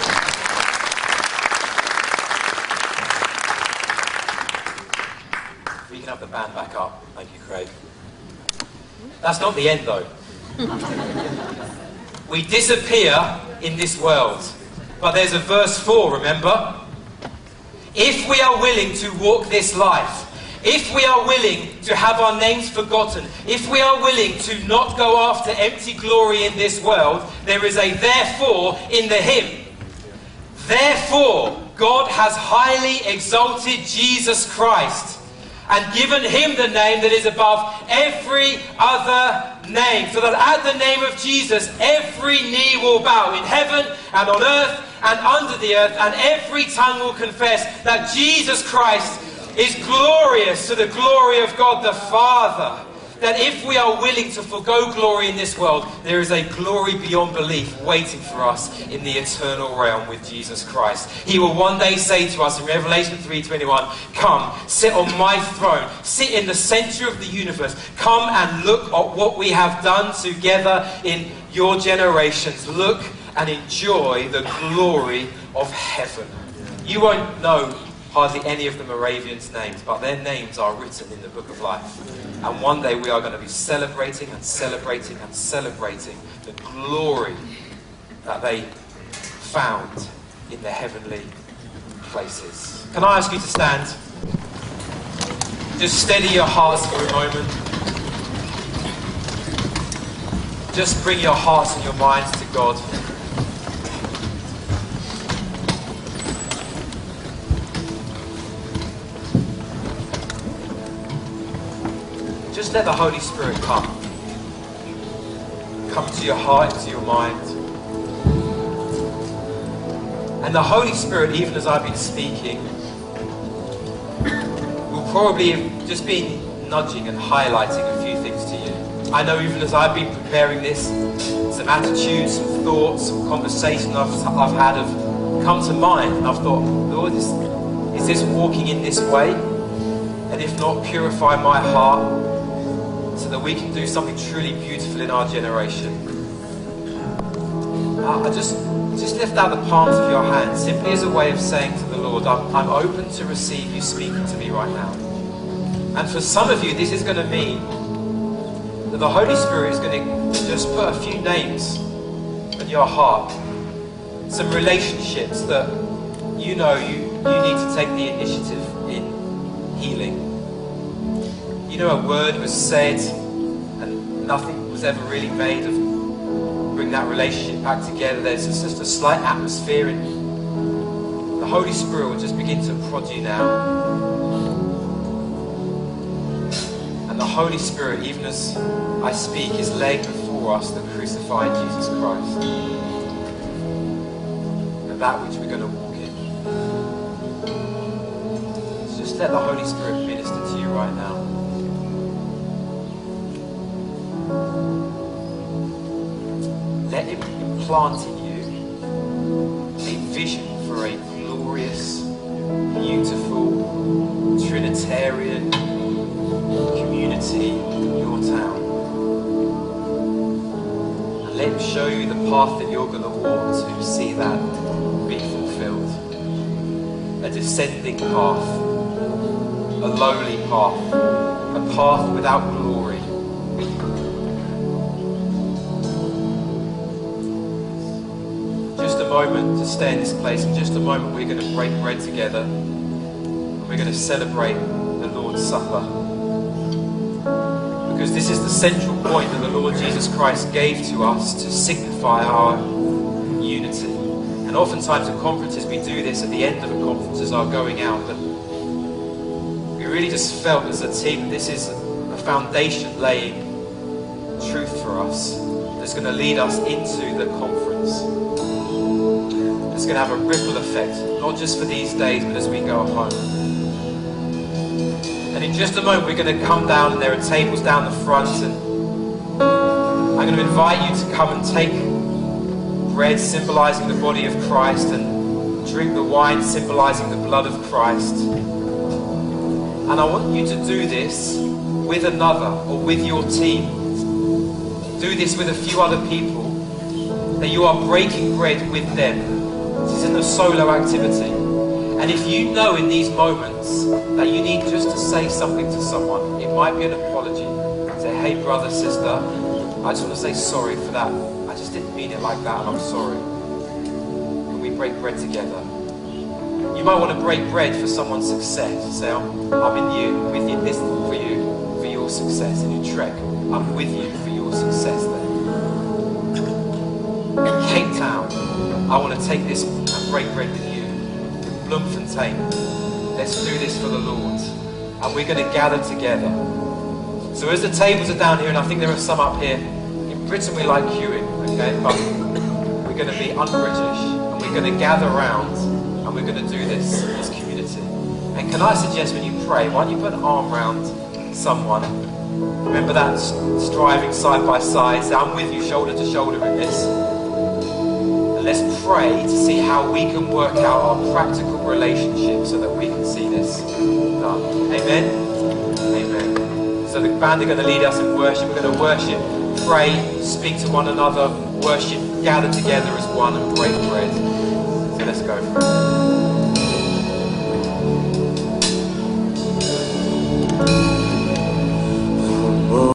We can have the band back up. Thank you, Craig. That's not the end, though. We disappear in this world. But there's a verse 4, remember? If we are willing to walk this life, if we are willing to have our names forgotten, if we are willing to not go after empty glory in this world, there is a therefore in the hymn. Therefore, God has highly exalted Jesus Christ and given him the name that is above every other name, so that at the name of Jesus, every knee will bow in heaven and on earth and under the earth, and every tongue will confess that Jesus Christ is glorious to the glory of God the Father. That if we are willing to forgo glory in this world, there is a glory beyond belief waiting for us in the eternal realm with Jesus Christ. He will one day say to us in Revelation 3:21, come, sit on my throne, sit in the center of the universe, come and look at what we have done together in your generations. Look and enjoy the glory of heaven. You won't know hardly any of the Moravians' names, but their names are written in the book of life. And one day we are going to be celebrating and celebrating and celebrating the glory that they found in the heavenly places. Can I ask you to stand? Just steady your hearts for a moment. Just bring your hearts and your minds to God. Just let the Holy Spirit come. Come to your heart, to your mind. And the Holy Spirit, even as I've been speaking, will probably have just been nudging and highlighting a few things to you. I know even as I've been preparing this, some attitudes, some thoughts, some conversations I've had have come to mind. And I've thought, Lord, is this walking in this way? And if not, purify my heart, so that we can do something truly beautiful in our generation. I just lift out the palms of your hands, simply as a way of saying to the Lord, I'm open to receive you speaking to me right now. And for some of you, this is going to mean that the Holy Spirit is going to just put a few names in your heart, some relationships that you know you need to take the initiative in healing. You know, a word was said and nothing was ever really made of bring that relationship back together. There's just a slight atmosphere, and the Holy Spirit will just begin to prod you now. And the Holy Spirit, even as I speak, is laying before us the crucified Jesus Christ and that which we're going to walk in. So just let the Holy Spirit minister to you right now. Let him implant in you a vision for a glorious, beautiful, Trinitarian community in your town. And let him show you the path that you're going to walk to see that be fulfilled. A descending path, a lowly path, a path without glory. Moment to stay in this place. In just a moment we're going to break bread together and we're going to celebrate the Lord's Supper, because this is the central point that the Lord Jesus Christ gave to us to signify our unity. And oftentimes at conferences we do this at the end of a conference as our going out, but we really just felt as a team that this is a foundation laying truth for us that's going to lead us into the conference. It's going to have a ripple effect, not just for these days, but as we go home. And in just a moment, we're going to come down, and there are tables down the front, and I'm going to invite you to come and take bread, symbolizing the body of Christ, and drink the wine, symbolizing the blood of Christ. And I want you to do this with another, or with your team. Do this with a few other people, that you are breaking bread with them. This isn't a solo activity. And if you know in these moments that you need just to say something to someone, it might be an apology. Say, hey brother, sister, I just want to say sorry for that. I just didn't mean it like that, and I'm sorry. break bread together. You might want to break bread for someone's success. Say, I'm in you, with you, this for you, for your success in your trek. I'm with you for your success there. In Cape Town, I want to take this and break bread with you. Bloemfontein, let's do this for the Lord. And we're going to gather together. So as the tables are down here, and I think there are some up here, in Britain we like queuing, okay? But we're going to be un-British, and we're going to gather around, and we're going to do this as community. And can I suggest when you pray, why don't you put an arm around someone? Remember that striving side by side, say, I'm with you shoulder to shoulder in this. And let's pray to see how we can work out our practical relationship so that we can see this done. Amen? Amen. So the band are going to lead us in worship. We're going to worship, pray, speak to one another, worship, gather together as one and break bread. So let's go for it.